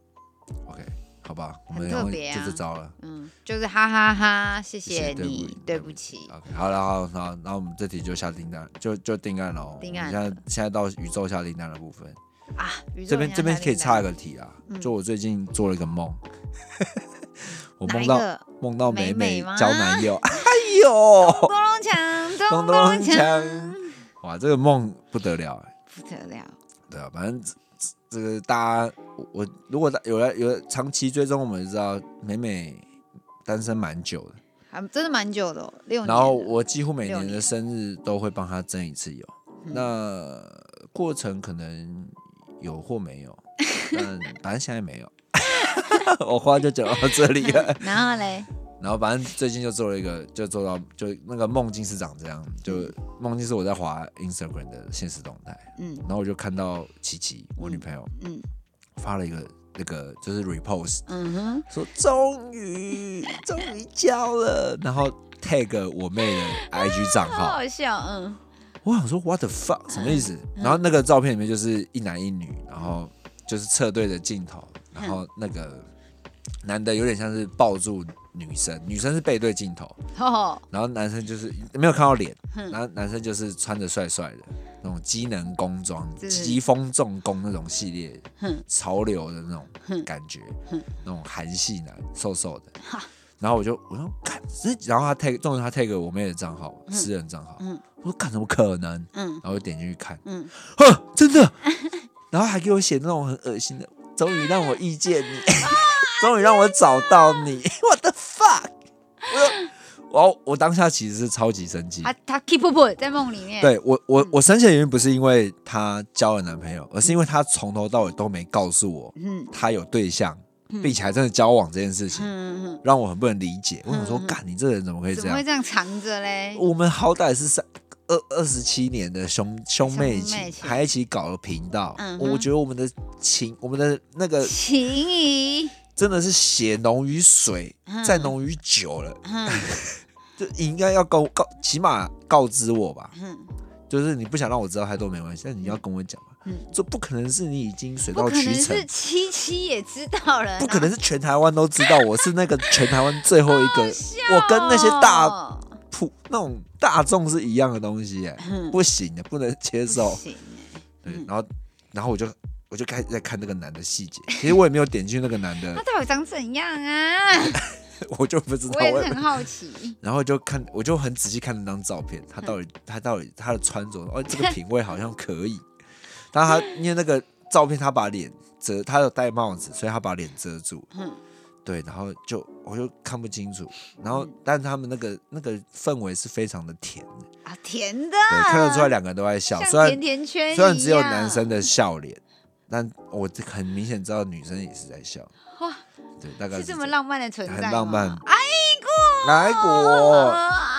Speaker 3: ，OK， 好吧，我们
Speaker 1: 很特别啊，
Speaker 3: 就这招了，
Speaker 1: 就是哈哈哈，谢
Speaker 3: 谢
Speaker 1: 你，对不起
Speaker 3: ，OK， 好了，然后我们这题就下订单，就定案了，
Speaker 1: 定案，
Speaker 3: 现在到宇宙下订单的部分
Speaker 1: 啊，
Speaker 3: 这边可以插一个题啊，就我最近做了一个梦。我梦到美美交男友，哎呦，咚咚锵，哇，这个梦不得了，
Speaker 1: 不得了，
Speaker 3: 对啊，反正这个大家，我如果有长期追踪，我们就知道美美单身蛮久的，
Speaker 1: 真的蛮久的，6年。
Speaker 3: 然后我几乎每年的生日都会帮她征一次友，那过程可能有或没有，但反正现在没有。我话就讲到这里了，
Speaker 1: 然后嘞，
Speaker 3: 然后反正最近就做了一个，就做到就那个梦境是长这样，就梦境是我在滑 Instagram 的现实动态，然后我就看到琪琪我女朋友，发了一个那个就是 repost，说终于交了，然后 tag 我妹的 IG 账号，
Speaker 1: 好好笑，
Speaker 3: 我想说 what the fuck 什么意思？然后那个照片里面就是一男一女，然后就是侧对着镜头。然后那个男的有点像是抱住女生，女生是背对镜头，然后男生就是没有看到脸，然后男生就是穿着帅帅的那种机能工装、疾风重工那种系列，潮流的那种感觉，那种韩系男，瘦瘦的。然后我说干，然后他 tag 我妹的账号，私人账号，我说干怎么可能？然后我点进去看，真的，然后还给我写那种很恶心的。终于让我遇见你，终于让我找到你 ，What the fuck！ 我当下其实是超级生气。
Speaker 1: 他 keep up 在梦里面。
Speaker 3: 对我生气的原因不是因为她交了男朋友，而是因为她从头到尾都没告诉我，她有对象，并且还真的交往这件事情，让我很不能理解。我想说，干你这人怎么会这样？
Speaker 1: 怎么会这样藏着嘞？
Speaker 3: 我们好歹是27年的兄妹情，还一起搞了频道，我觉得我们的那个
Speaker 1: 情谊
Speaker 3: 真的是血浓于水，再浓于酒了。就你应该要起码告知我吧。就是你不想让我知道太多没关系，但你要跟我讲嘛。这不可能是你已经水到渠成，不可能
Speaker 1: 是七也知道了，
Speaker 3: 不可能是全台湾都知道我是那个全台湾最后一个，我跟那些那种大众是一样的东西，不行的，不能接受。对，然后我就开始在看那个男的细节，其实我也没有点进去那个男的，
Speaker 1: 他到底长怎样啊？
Speaker 3: 我就不知道，
Speaker 1: 我也是很好奇。
Speaker 3: 然后我就很仔细看那张照片，他到底他的穿着，这个品味好像可以。但他因为那个照片，他把脸他有戴帽子，所以他把脸遮住。对，然后我就看不清楚，然后但他们那个氛围是非常的甜的
Speaker 1: 啊，甜的，
Speaker 3: 对，看得出来两个人都在笑，
Speaker 1: 像甜甜圈一样，
Speaker 3: 虽然只有男生的笑脸，但我很明显知道女生也是在笑。哇，对，大概是
Speaker 1: 这么浪漫的存在，
Speaker 3: 很浪漫，
Speaker 1: 爱
Speaker 3: 国。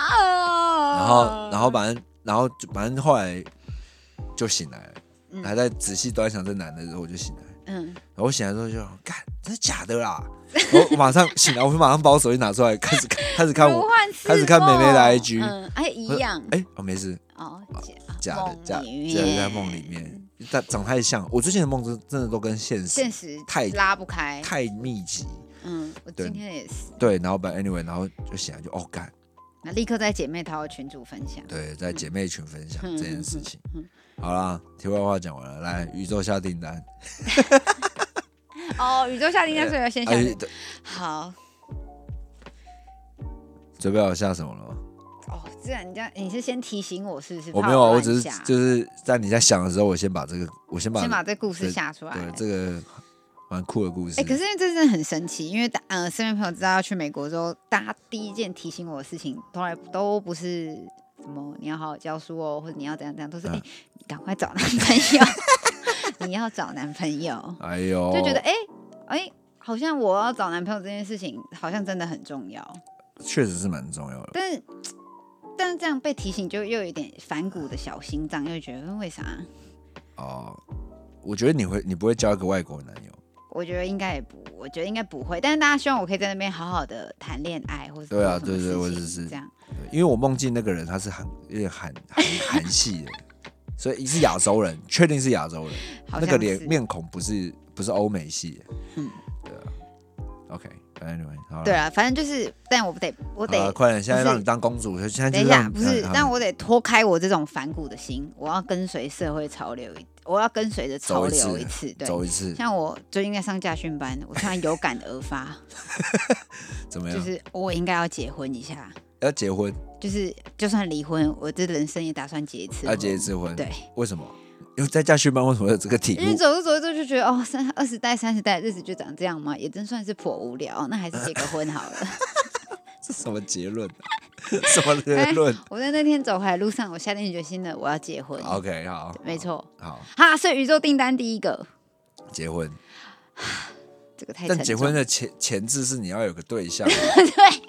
Speaker 3: 然后反正后来就醒来了，还在仔细端详这男的时候，我就醒来。然后我醒来之后就干，真的假的啦？然后我马上醒来，我马上把我手机拿出来，开始看妹妹的 IG，
Speaker 1: 一样，
Speaker 3: 没事，假的，在梦里面，但长太像。我最近的梦真的都跟现实太
Speaker 1: 拉不开，
Speaker 3: 太密集。
Speaker 1: 我今天也是。
Speaker 3: 对，然后anyway， 然后就醒来就干，
Speaker 1: 那立刻在姐妹淘的群组分享。
Speaker 3: 对，在姐妹群分享这件事情。好啦，题外话讲完了，来宇宙下订单。
Speaker 1: 宇宙下订单，所以要先下。好，
Speaker 3: 准备好下什么了吗？
Speaker 1: 这样你是先提醒我是不是？
Speaker 3: 我没有，我只是就是在你在想的时候，我先把这
Speaker 1: 这故事下出来。
Speaker 3: 对，这个蛮酷的故事。
Speaker 1: 可是因为这真的很神奇，因为身边朋友知道要去美国之后，大家第一件提醒我的事情，都不是什么你要好好教书哦，或者你要怎样怎样，都是你赶快找男朋友，你要找男朋友。哎呦，就觉得好像我要找男朋友这件事情，好像真的很重要。
Speaker 3: 确实是蛮重要的，
Speaker 1: 但是这样被提醒，就又有一点反骨的小心脏，又觉得为啥？
Speaker 3: 我觉得你不会交一个外国男友。
Speaker 1: 我觉得应该我觉得应该不会，但是大家希望我可以在那边好好的谈恋爱，或者
Speaker 3: 对啊，对，我只是
Speaker 1: 这样。
Speaker 3: 对， 因为我梦境那个人他是有点韩系的，所以是亚洲人，确定是亚洲人，那个面孔不是欧美系的。对啊 ，OK，Anyway， 好了。
Speaker 1: 对啊，反正就是，但我得
Speaker 3: 快点，现在让你当公主，现在
Speaker 1: 等一下，不是，但我得脱开我这种反骨的心，我要跟随社会潮流，我要跟随着潮流一次，对，
Speaker 3: 走一次。
Speaker 1: 像我最近在上驾训班，我突然有感而发，
Speaker 3: 怎么样？
Speaker 1: 就是我应该要结婚一下。
Speaker 3: 要结婚？
Speaker 1: 就算离婚，我这人生也打算结一次婚。
Speaker 3: 要结一次婚？
Speaker 1: 对。
Speaker 3: 为什么？因为在驾训班为什么有这个题目？
Speaker 1: 因为走着就觉得20代30代日子就长这样吗？也真算是颇无聊，那还是结个婚好了。
Speaker 3: 这什么结论？什么结论？
Speaker 1: 我在那天走回来路上，我下定决心了，我要结婚。
Speaker 3: OK， 好，
Speaker 1: 没错。
Speaker 3: 好，
Speaker 1: 所以宇宙订单第一个
Speaker 3: 结婚。
Speaker 1: 这个太沉重。
Speaker 3: 但结婚的前置是你要有个对象。
Speaker 1: 对。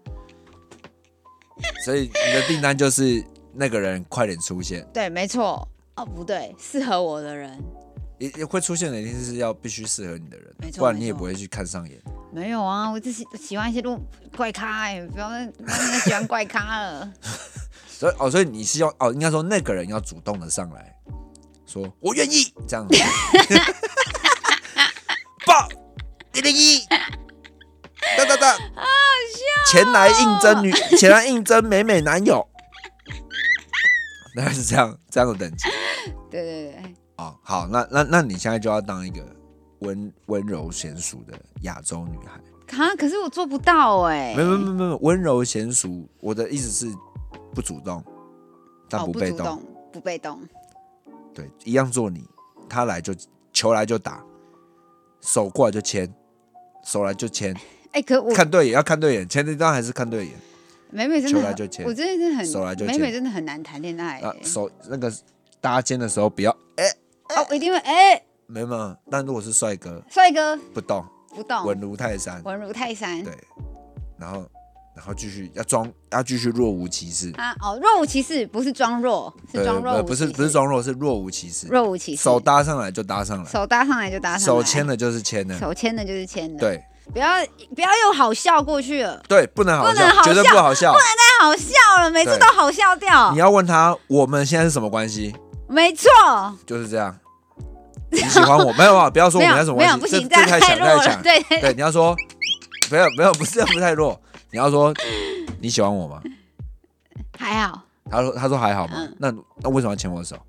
Speaker 3: 所以你的订单就是那个人快点出现。
Speaker 1: 对，没错。不对，适合我的人
Speaker 3: 也会出现的，一定是必须适合你的人，
Speaker 1: 没错，
Speaker 3: 不然你也不会去看上眼。
Speaker 1: 没有啊，我只喜欢一些怪咖不要再喜欢怪咖了。
Speaker 3: 所以你是要应该说那个人要主动的上来说我愿意这样子。报101，哒，
Speaker 1: 好笑，
Speaker 3: 前来应征美美男友。大概是这样的等级。
Speaker 1: 对。
Speaker 3: 好，那你现在就要当一个温柔娴熟的亚洲女孩。
Speaker 1: 可是我做不到
Speaker 3: 没有，温柔娴熟，我的意思是不主动，但不被动，
Speaker 1: 不被动。
Speaker 3: 对，一样做你，他来就球来就打，手过来就牵，手来就牵。
Speaker 1: 可我
Speaker 3: 看对眼要看对眼，前提当然还是看对眼。
Speaker 1: 美美真的，
Speaker 3: 球来就牵，
Speaker 1: 我真的是很
Speaker 3: 手来就牵，
Speaker 1: 美美真的很难谈恋爱。
Speaker 3: 手那个搭肩的时候不要
Speaker 1: 我一定会
Speaker 3: 没有，但如果是帅哥不动，稳如泰山。
Speaker 1: 对，
Speaker 3: 然后继续要继续若无其事
Speaker 1: 若无其事不是装弱，是装弱无其事，
Speaker 3: 不是装弱，是若无其事。手搭上来就搭上来，
Speaker 1: 手
Speaker 3: 牵了就是牵了，
Speaker 1: 对。不要又好笑过去了，
Speaker 3: 对，不能好笑，绝对不好笑，
Speaker 1: 不能再好笑了，每次都好笑掉。
Speaker 3: 你要问他我们现在是什么关系？
Speaker 1: 没错，
Speaker 3: 就是这样。你喜欢我？没有，不要说我们现在什么关系，
Speaker 1: 不行，
Speaker 3: 这太
Speaker 1: 弱了。
Speaker 3: 强。对，你要说没有，不是太弱。你要说你喜欢我吗？
Speaker 1: 还好。
Speaker 3: 他说还好吗？那为什么要牵我手？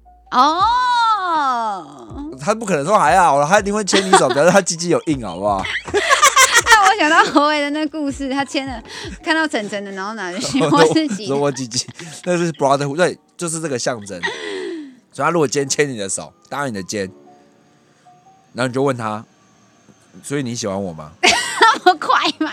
Speaker 3: 他不可能说还好了，他一定会牵你手，表示他鸡鸡有硬，好不好？
Speaker 1: 我想到侯伟的那故事，他牵了，看到晨晨的，然后拿着去摸自己，
Speaker 3: 说我鸡鸡，那是 brotherhood， 对，就是这个象征。所以他如果今天牵你的手，搭你的肩，然后你就问他，所以你喜欢我吗？
Speaker 1: 那么快吗？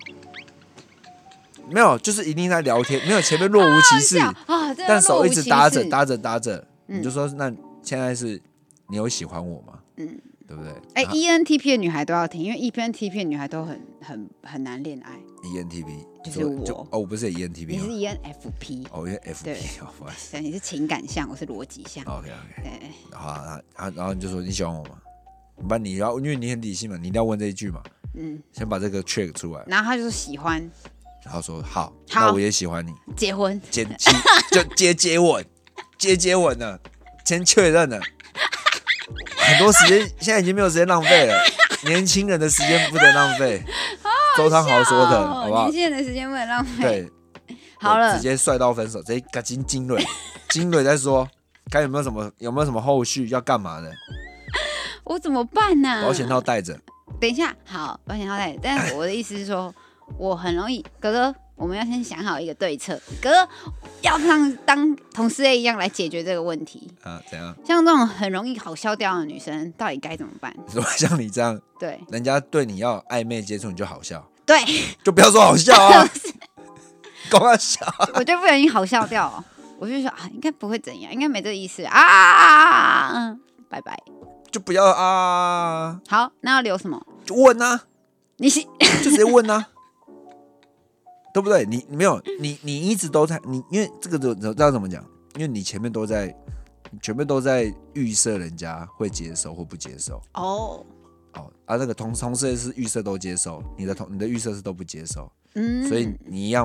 Speaker 3: 没有，就是一定在聊天，没有前面若无其事但手一直搭着，你就说那现在是你有喜欢我吗？对不对
Speaker 1: ？ENTP 的女孩都要听，因为 ENTP 的女孩都很难恋爱。
Speaker 3: ENTP
Speaker 1: 就是我
Speaker 3: 我不是 ENTP，
Speaker 1: 你是 ENFP。
Speaker 3: ENFP，
Speaker 1: 对，你是情感向，我是逻辑向。
Speaker 3: OK， 好，然后你就说你喜欢我吗？不然因为你很理性嘛，你一定要问这一句嘛。先把这个 check 出来。
Speaker 1: 然后他就说喜欢，
Speaker 3: 然后说好，那我也喜欢你，
Speaker 1: 结婚，
Speaker 3: 就接吻了，先确认了。很多时间现在已经没有时间浪费了，年轻人的时间不能浪费。周汤豪说的，好不好？
Speaker 1: 年轻人的时间不能浪费。
Speaker 3: 对，
Speaker 1: 好了，
Speaker 3: 直接帅到分手，直接赶紧精蕊再说，看有没有什么后续要干嘛的。
Speaker 1: 我怎么办呢？
Speaker 3: 保险套带着。
Speaker 1: 等一下，好，保险套带着。但是我的意思是说，我很容易，哥哥，我们要先想好一个对策。哥哥要当同事 A 一样来解决这个问题
Speaker 3: 怎样？
Speaker 1: 像这种很容易好笑掉的女生，到底该怎么办？
Speaker 3: 说像你这样，
Speaker 1: 对，
Speaker 3: 人家对你要暧昧接触，你就好笑，
Speaker 1: 对，
Speaker 3: 就不要说好笑啊，搞好笑，
Speaker 1: 我就不小心好笑掉，我就说应该不会怎样，应该没这个意思啊，拜拜，
Speaker 3: 就不要
Speaker 1: 好，那要留什么？
Speaker 3: 就问啊，
Speaker 1: 就
Speaker 3: 直接问啊。对不对？你没有你一直都在因为这个知道怎么讲？因为你前面都在预设人家会接受或不接受。那个同事是预设都接受，你的预设是都不接受。所以你一样嘛，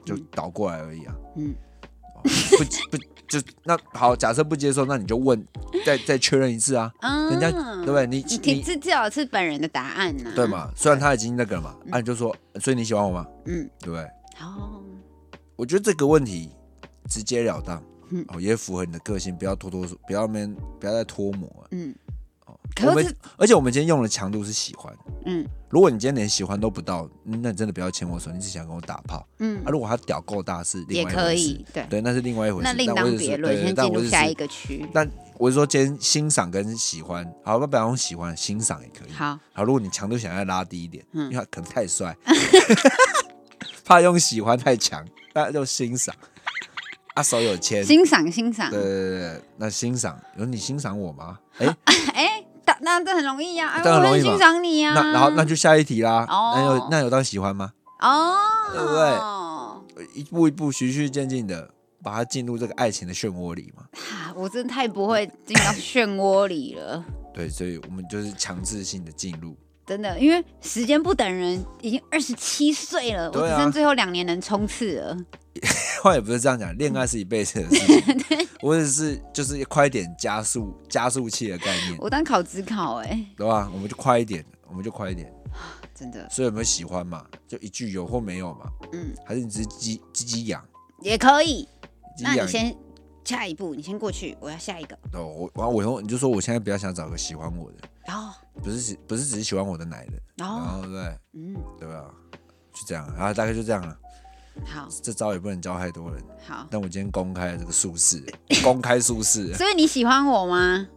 Speaker 3: 就倒过来而已啊。不就那好，假设不接受，那你就问，再确认一次啊。人家对不对？你
Speaker 1: 至少是本人的答案呐，
Speaker 3: 对嘛？虽然他已经那个了嘛，你就说，所以你喜欢我吗？对不对？我觉得这个问题直截了当，也符合你的个性，不要不要再拖磨。而且我们今天用的强度是喜欢。如果你今天连喜欢都不到，那你真的不要牵我手，你只想跟我打炮。如果他屌够大是另外一回事，对，那是另外一回事，
Speaker 1: 那另当别论。先进入下一个区。
Speaker 3: 但我是说，今天欣赏跟喜欢，好，不要用喜欢，欣赏也可以。好，如果你强度想要拉低一点，因为他可能太帅，怕用喜欢太强，那就欣赏。手有牵，
Speaker 1: 欣赏。
Speaker 3: 对，那欣赏，你欣赏我吗？
Speaker 1: 那这很容易啊，
Speaker 3: 我
Speaker 1: 很欣赏你啊。
Speaker 3: 那就下一题啦。那有当喜欢吗？对不对？一步一步循序渐进的把它进入这个爱情的漩涡里嘛。
Speaker 1: 我真的太不会进到漩涡里了。
Speaker 3: 对，所以我们就是强制性的进入。
Speaker 1: 真的，因为时间不等人，已经27岁了，我只剩最后2年能冲刺了。
Speaker 3: 话也不是这样讲，恋爱是一辈子的事情。我只是就是快一点加速器的概念。我
Speaker 1: 当考指考
Speaker 3: 对吧？我们就快一点，
Speaker 1: 真的。
Speaker 3: 所以有没有喜欢嘛？就一句有或没有嘛？还是你只是鸡痒
Speaker 1: 也可以。那你先下一步，你先过去，我要下一个。
Speaker 3: 你就说我现在比较想找个喜欢我的，不是只是喜欢我的奶的，然后对不对？对吧？就这样，然后大概就这样了。
Speaker 1: 好，
Speaker 3: 这招也不能教太多人。
Speaker 1: 好，
Speaker 3: 但我今天公开了这个术式，公开术式。
Speaker 1: 所以你喜欢我吗？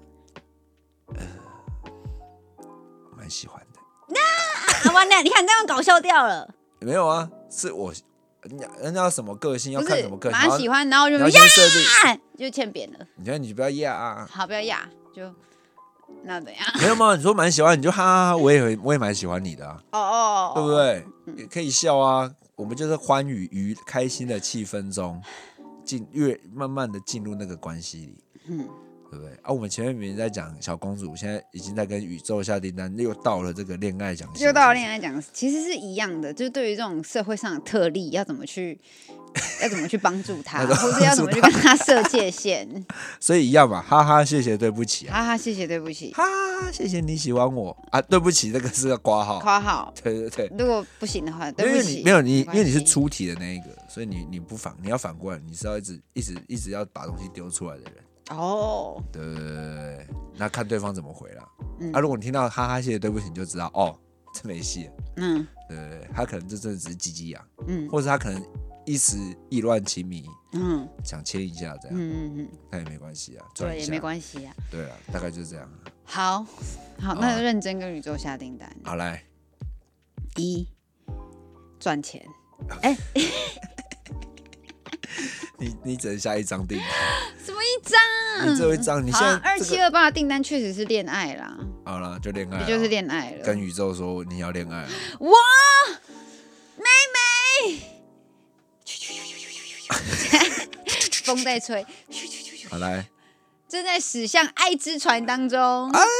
Speaker 3: 蛮喜欢的。
Speaker 1: 完了，你看这样搞笑掉了。
Speaker 3: 没有啊，是我，人家要什么个性，要看什么个性。
Speaker 1: 蛮喜欢，然后就就欠扁了。
Speaker 3: 你看，你就不要压啊。
Speaker 1: 好，不要压，就那怎样？
Speaker 3: 没有吗？你说蛮喜欢，你就哈哈哈，我也蛮喜欢你的啊。对不对？也可以笑啊。我们就是欢愉于开心的气氛中，慢慢的进入那个关系里，对不对？我们前面明明在讲小公主，现在已经在跟宇宙下订单，又到了这个恋爱讲师，
Speaker 1: 又到了恋爱讲师，其实是一样的，就是对于这种社会上的特例，要怎么去帮助他，或者要怎么去跟他设界限。
Speaker 3: 所以一样嘛，哈哈，谢谢，对不起，
Speaker 1: 哈哈，谢谢，对不起，
Speaker 3: 哈哈，谢谢你喜欢我啊，对不起，这个是要括号，对。如
Speaker 1: 果不行的话，对不起，
Speaker 3: 没有你，因为你是出题的那一个，所以你要反过来，你是要一直要把东西丢出来的人。对，那看对方怎么回啦。如果你听到哈哈谢谢对不起，你就知道这没戏了。对，他可能就真的只是鸡鸡痒，或者他可能一时意乱情迷，想牵一下这样，那也没关系啊，
Speaker 1: 对，也没关系啊。
Speaker 3: 对啊，大概就是这样。
Speaker 1: 好，那就认真跟宇宙下订单。
Speaker 3: 好，来
Speaker 1: ，1赚钱。
Speaker 3: 你只能下一张订单。
Speaker 1: 什么一张？
Speaker 3: 你只有一张。你现在
Speaker 1: 2728的订单确实是恋爱啦。
Speaker 3: 好了，就恋爱，
Speaker 1: 就是恋爱了。
Speaker 3: 跟宇宙说你要恋爱了。
Speaker 1: 哇，妹妹，风在吹。
Speaker 3: 好来，
Speaker 1: 正在驶向爱之船当中。爱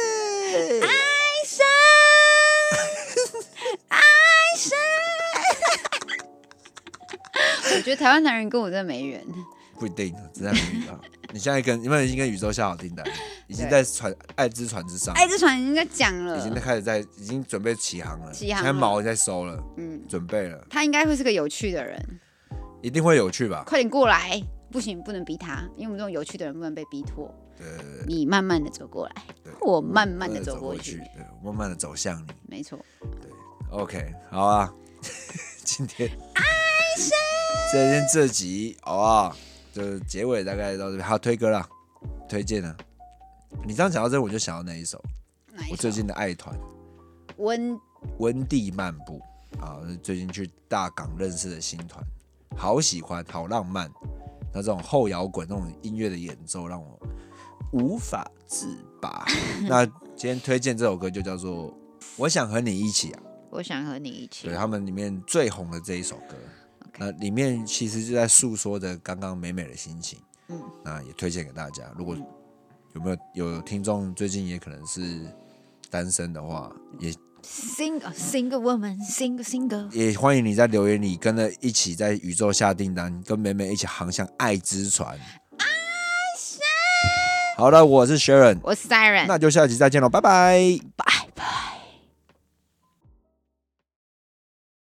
Speaker 1: 神。我觉得台湾男人跟我真的没缘。
Speaker 3: 不一定，只在遇到。你现在已经跟宇宙下好订单，已经在爱之船之上。
Speaker 1: 爱之船已经在讲了，
Speaker 3: 已经准备起航了。现在锚在收了，准备了。
Speaker 1: 他应该会是个有趣的人，
Speaker 3: 一定会有趣吧？
Speaker 1: 快点过来！不行，不能逼他，因为我们这种有趣的人不能被逼迫。对，你慢慢的走过来，我慢慢的走过去，
Speaker 3: 我慢慢的走向你。
Speaker 1: 没错。
Speaker 3: 对 ，OK， 好啊。今天这集好不好？就结尾大概到这边，还有推歌啦，推荐啊。你这样讲到这，我就想到那一首，我最近的爱团温蒂漫步啊，最近去大港认识的新团，好喜欢，好浪漫。那这种后摇滚那种音乐的演奏让我无法自拔。那今天推荐这首歌就叫做《我想和你一起》啊。
Speaker 1: 我想和你一起。
Speaker 3: 对，他们里面最红的这一首歌。那里面其实就在诉说着刚刚美美的心情，那也推荐给大家。如果有听众最近也可能是单身的话，也
Speaker 1: single woman，single。
Speaker 3: 也欢迎你在留言里跟着一起在宇宙下订单，跟美美一起航向爱之船。好了，我是 Sharon，
Speaker 1: 我是 Siren，
Speaker 3: 那就下期再见喽，拜拜。